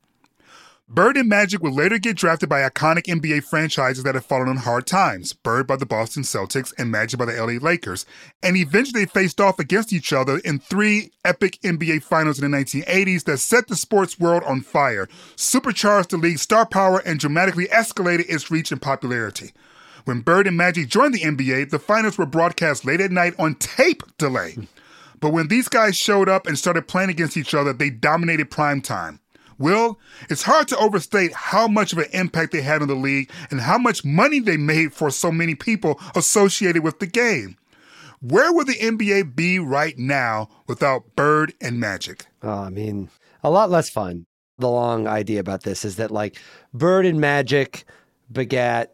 S4: Bird and Magic would later get drafted by iconic N B A franchises that have fallen on hard times, Bird by the Boston Celtics and Magic by the L A Lakers, and eventually faced off against each other in three epic N B A Finals in the nineteen eighties that set the sports world on fire, supercharged the league's star power, and dramatically escalated its reach and popularity. When Bird and Magic joined the N B A, the finals were broadcast late at night on tape delay. But when these guys showed up and started playing against each other, they dominated primetime. Will, it's hard to overstate how much of an impact they had on the league and how much money they made for so many people associated with the game. Where would the N B A be right now without Bird and Magic?
S5: Oh, I mean, a lot less fun. The long idea about this is that, like, Bird and Magic begat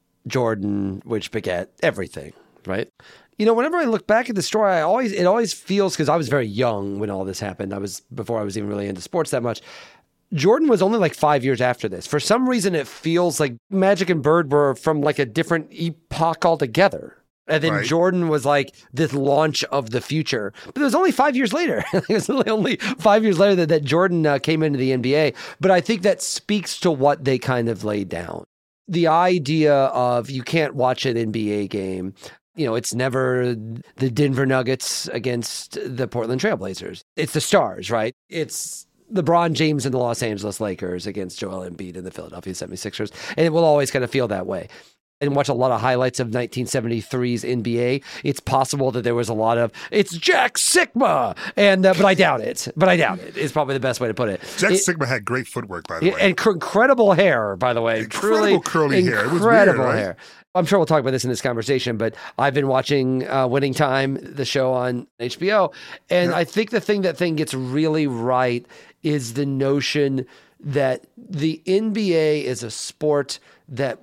S5: Jordan, which begat everything, right? You know, whenever I look back at the story, I always it always feels, because I was very young when all this happened. I was before I was even really into sports that much. Jordan was only like five years after this. For some reason, it feels like Magic and Bird were from like a different epoch altogether. And then right. Jordan was like this launch of the future. But it was only five years later. It was only five years later that, that Jordan uh, came into the N B A. But I think that speaks to what they kind of laid down. The idea of you can't watch an N B A game. You know, it's never the Denver Nuggets against the Portland Trailblazers. It's the Stars, right? It's LeBron James and the Los Angeles Lakers against Joel Embiid and the Philadelphia seventy-sixers. And it will always kind of feel that way. And watch a lot of highlights of nineteen seventy-three's N B A. It's possible that there was a lot of, it's Jack Sikma. And, uh, but I doubt it. But I doubt it is probably the best way to put it.
S4: Jack
S5: it,
S4: Sikma had great footwork, by the way.
S5: And incredible hair, by the way.
S4: Incredible
S5: Truly
S4: curly hair. It was
S5: incredible
S4: weird, right?
S5: hair. I'm sure we'll talk about this in this conversation, but I've been watching uh, Winning Time, the show on H B O. And yeah. I think the thing that thing gets really right is the notion that the N B A is a sport that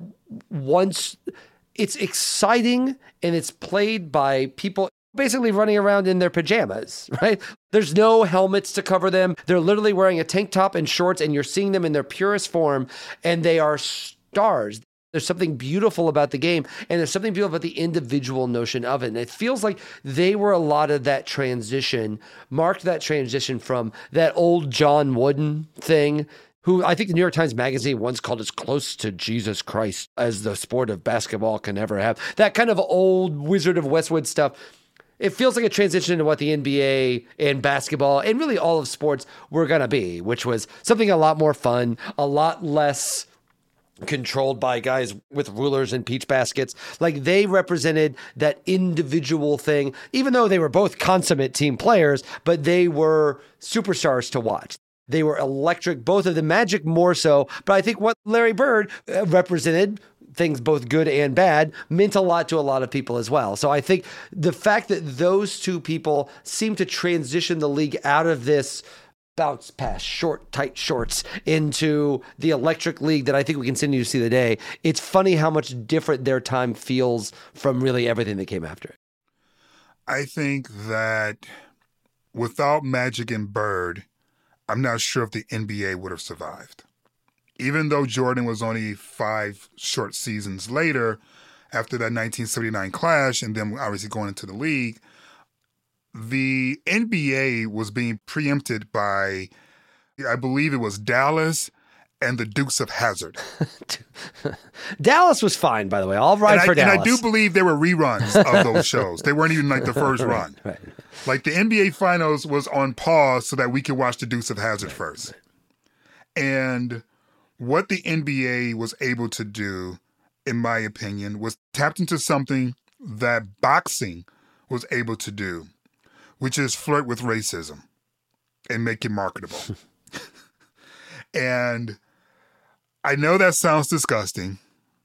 S5: once it's exciting and it's played by people basically running around in their pajamas, right? There's no helmets to cover them. They're literally wearing a tank top and shorts, and you're seeing them in their purest form, and they are stars. There's something beautiful about the game, and there's something beautiful about the individual notion of it. And it feels like they were a lot of that transition, marked that transition from that old John Wooden thing, who I think the New York Times Magazine once called as close to Jesus Christ as the sport of basketball can ever have. That kind of old Wizard of Westwood stuff. It feels like a transition into what the N B A and basketball and really all of sports were going to be, which was something a lot more fun, a lot less controlled by guys with rulers and peach baskets. Like, they represented that individual thing, even though they were both consummate team players, but they were superstars to watch. They were electric, both of them. Magic more so, but I think what Larry Bird represented, things both good and bad, meant a lot to a lot of people as well. So I think the fact that those two people seem to transition the league out of this bounce pass, short, tight shorts into the electric league that I think we continue to see today, it's funny how much different their time feels from really everything that came after it.
S4: I think that without Magic and Bird, I'm not sure if the N B A would have survived. Even though Jordan was only five short seasons later, after that nineteen seventy-nine clash, and then obviously going into the league, the N B A was being preempted by, I believe it was Dallas and the Dukes of Hazzard.
S5: Dallas was fine, by the way. I'll ride
S4: and
S5: for
S4: I,
S5: Dallas.
S4: And I do believe there were reruns of those shows. They weren't even like the first
S5: right,
S4: run.
S5: Right.
S4: Like the N B A Finals was on pause so that we could watch the Dukes of Hazzard first. And what the N B A was able to do, in my opinion, was tapped into something that boxing was able to do, which is flirt with racism and make it marketable. And I know that sounds disgusting,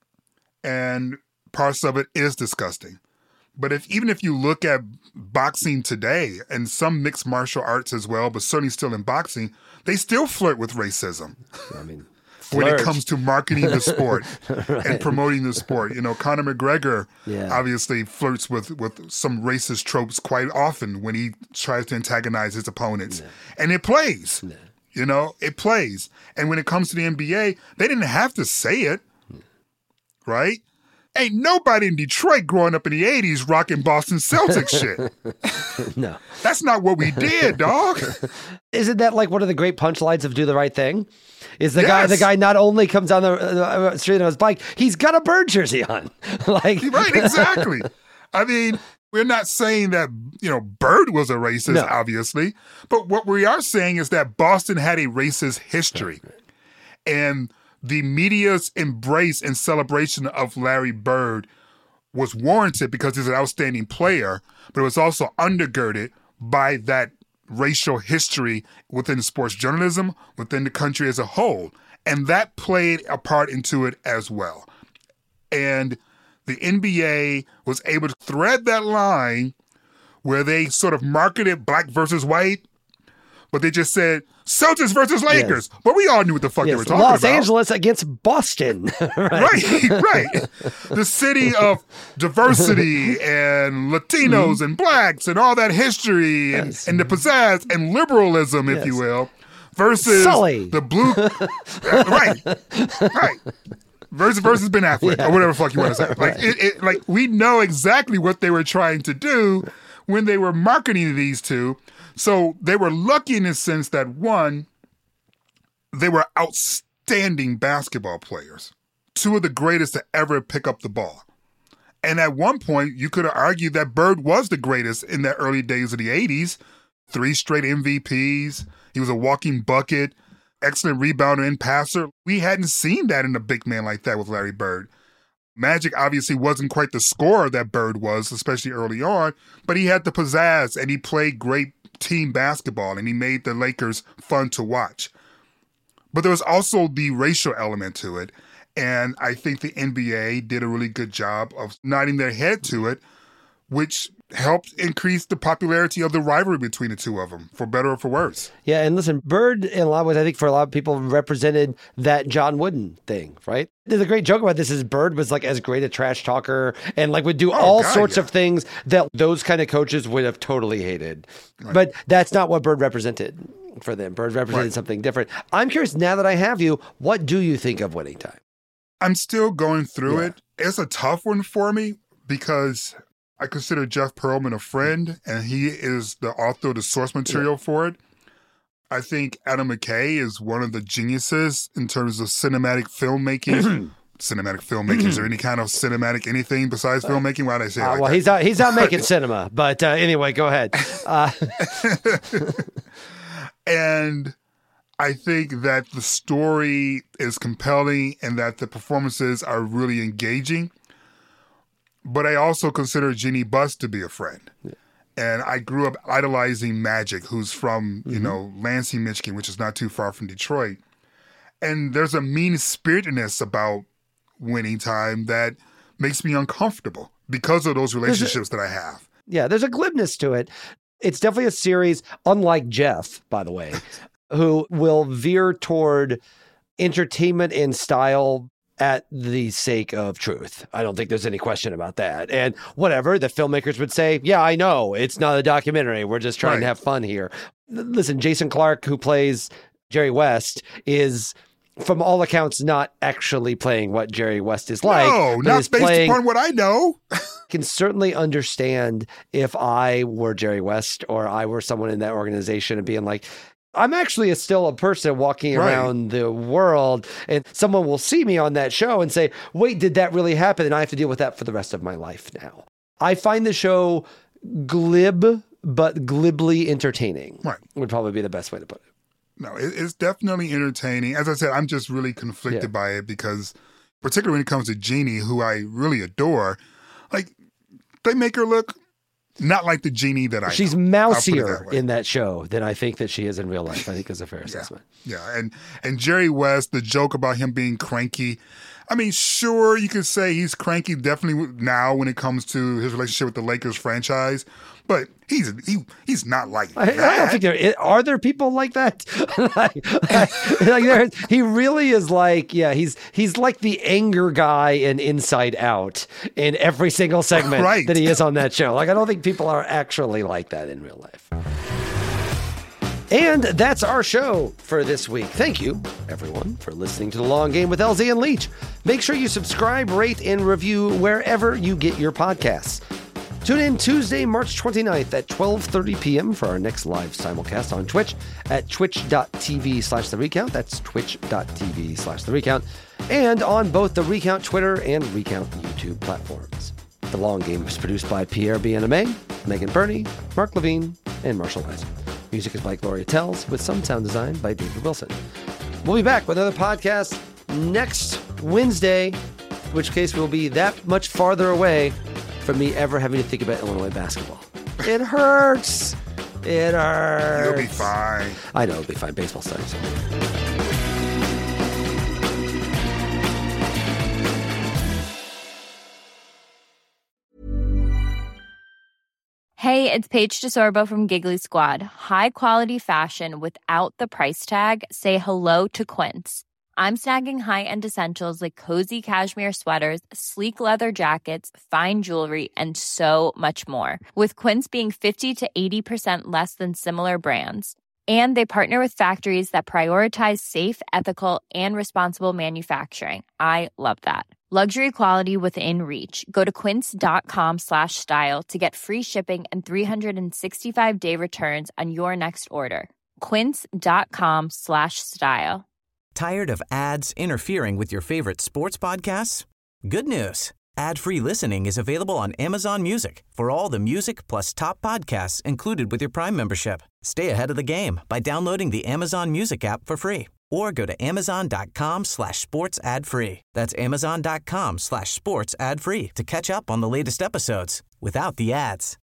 S4: and parts of it is disgusting. But if even if you look at boxing today, and some mixed martial arts as well, but certainly still in boxing, they still flirt with racism.
S5: I mean,
S4: when it comes to marketing the sport
S5: right.
S4: and promoting the sport. You know, Conor McGregor
S5: yeah.
S4: obviously flirts with, with some racist tropes quite often when he tries to antagonize his opponents.
S5: Yeah.
S4: And it plays.
S5: Yeah.
S4: You know, it plays. And when it comes to the N B A, they didn't have to say it, yeah. right? Ain't nobody in Detroit growing up in the eighties rocking Boston Celtics shit.
S5: No.
S4: That's not what we did, dog.
S5: Isn't that like one of the great punchlines of Do the Right Thing? Is the
S4: yes.
S5: guy the guy not only comes down the uh, street on his bike, he's got a Bird jersey on. like
S4: Right, exactly. I mean, we're not saying that, you know, Bird was a racist,
S5: no.
S4: obviously. But what we are saying is that Boston had a racist history. And the media's embrace and celebration of Larry Bird was warranted because he's an outstanding player, but it was also undergirded by that racial history within sports journalism, within the country as a whole. And that played a part into it as well. And the N B A was able to thread that line where they sort of marketed black versus white, but they just said Celtics versus Lakers. Yes. But we all knew what the fuck
S5: yes.
S4: they were talking
S5: Los
S4: about.
S5: Los Angeles against Boston. right.
S4: right, right. The city of diversity and Latinos mm-hmm. and blacks and all that history
S5: yes.
S4: and, and the pizzazz and liberalism, if
S5: yes.
S4: you will, versus
S5: Sully.
S4: the blue. right, right. Versus versus Ben Affleck yeah. or whatever the fuck you want to say. Like
S5: right.
S4: it, it, like we know exactly what they were trying to do when they were marketing these two. So they were lucky in the sense that, one, they were outstanding basketball players, two of the greatest to ever pick up the ball. And at one point, you could have argued that Bird was the greatest in the early days of the eighties. Three straight M V Ps. He was a walking bucket, excellent rebounder and passer. We hadn't seen that in a big man like that with Larry Bird. Magic obviously wasn't quite the scorer that Bird was, especially early on, but he had the pizzazz and he played great team basketball and he made the Lakers fun to watch. But there was also the racial element to it, and I think the N B A did a really good job of nodding their head to it, which helped increase the popularity of the rivalry between the two of them, for better or for worse.
S5: Yeah, and listen, Bird, in a lot of ways, I think for a lot of people, represented that John Wooden thing, right? There's a great joke about this is Bird was like as great a trash talker and like would do oh, all God, sorts yeah. of things that those kind of coaches would have totally hated. Right. But that's not what Bird represented for them. Bird represented right. something different. I'm curious, now that I have you, what do you think of Winning Time?
S4: I'm still going through
S5: Yeah.
S4: it. It's a tough one for me because I consider Jeff Pearlman a friend, and he is the author of the source material yeah. for it. I think Adam McKay is one of the geniuses in terms of cinematic filmmaking. Cinematic filmmaking. Is there any kind of cinematic anything besides filmmaking? Why did I say it
S5: uh,
S4: like
S5: well,
S4: that?
S5: he's out, he's out making cinema. But uh, anyway, go ahead. Uh,
S4: and I think that the story is compelling and that the performances are really engaging. But I also consider Jeannie Buss to be a friend. Yeah. And I grew up idolizing Magic, who's from, mm-hmm. you know, Lansing, Michigan, which is not too far from Detroit. And there's a mean-spiritedness about Winning Time that makes me uncomfortable because of those relationships a, that I have.
S5: Yeah, there's a glibness to it. It's definitely a series, unlike Jeff, by the way, who will veer toward entertainment and style at the sake of truth. I don't think there's any question about that. And whatever, the filmmakers would say, yeah, I know, it's not a documentary. We're just trying right. to have fun here. Listen, Jason Clarke, who plays Jerry West, is, from all accounts, not actually playing what Jerry West is like.
S4: No, not based playing, upon what I know.
S5: Can certainly understand if I were Jerry West or I were someone in that organization and being like, I'm actually a, still a person walking right. around the world, and someone will see me on that show and say, wait, did that really happen? And I have to deal with that for the rest of my life now. I find the show glib, but glibly entertaining.
S4: Right.
S5: Would probably be the best way to put it.
S4: No, it, it's definitely entertaining. As I said, I'm just really conflicted yeah. by it because, particularly when it comes to Jeannie, who I really adore, like, they make her look not like the Jeannie that I
S5: She's
S4: know.
S5: mousier that in that show than I think that she is in real life, I think is a fair assessment.
S4: Yeah, yeah. And, and Jerry West, the joke about him being cranky, I mean, sure, you could say he's cranky definitely now when it comes to his relationship with the Lakers franchise, but he's he he's not like
S5: I,
S4: that.
S5: I don't think there are there people like that. like, like, like there, he really is like yeah he's he's like the anger guy in Inside Out in every single segment
S4: right.
S5: that he is on that show. Like I don't think people are actually like that in real life. And that's our show for this week. Thank you, everyone, for listening to The Long Game with L Z and Leach. Make sure you subscribe, rate, and review wherever you get your podcasts. Tune in Tuesday, March twenty-ninth at twelve thirty p.m. for our next live simulcast on Twitch at twitch.tv slash the recount. That's twitch.tv slash the recount. And on both the Recount Twitter and Recount YouTube platforms. The Long Game is produced by Pierre Bien-Aimé, Megan Burney, Mark Levine, and Marshall Isaac. Music is by Gloria Tells, with some sound design by David Wilson. We'll be back with another podcast next Wednesday, in which case we'll be that much farther away from me ever having to think about Illinois basketball. It hurts. It hurts.
S4: You'll be fine.
S5: I know, it'll be fine. Baseball studies.
S13: Hey, it's Paige DeSorbo from Giggly Squad. High quality fashion without the price tag. Say hello to Quince. I'm snagging high-end essentials like cozy cashmere sweaters, sleek leather jackets, fine jewelry, and so much more. With Quince being fifty to eighty percent less than similar brands. And they partner with factories that prioritize safe, ethical, and responsible manufacturing. I love that. Luxury quality within reach. Go to quince.com slash style to get free shipping and three sixty-five day returns on your next order. Quince.com slash style.
S1: Tired of ads interfering with your favorite sports podcasts? Good news. Ad-free listening is available on Amazon Music for all the music plus top podcasts included with your Prime membership. Stay ahead of the game by downloading the Amazon Music app for free or go to amazon.com slash sports ad free. That's amazon.com slash sports ad free to catch up on the latest episodes without the ads.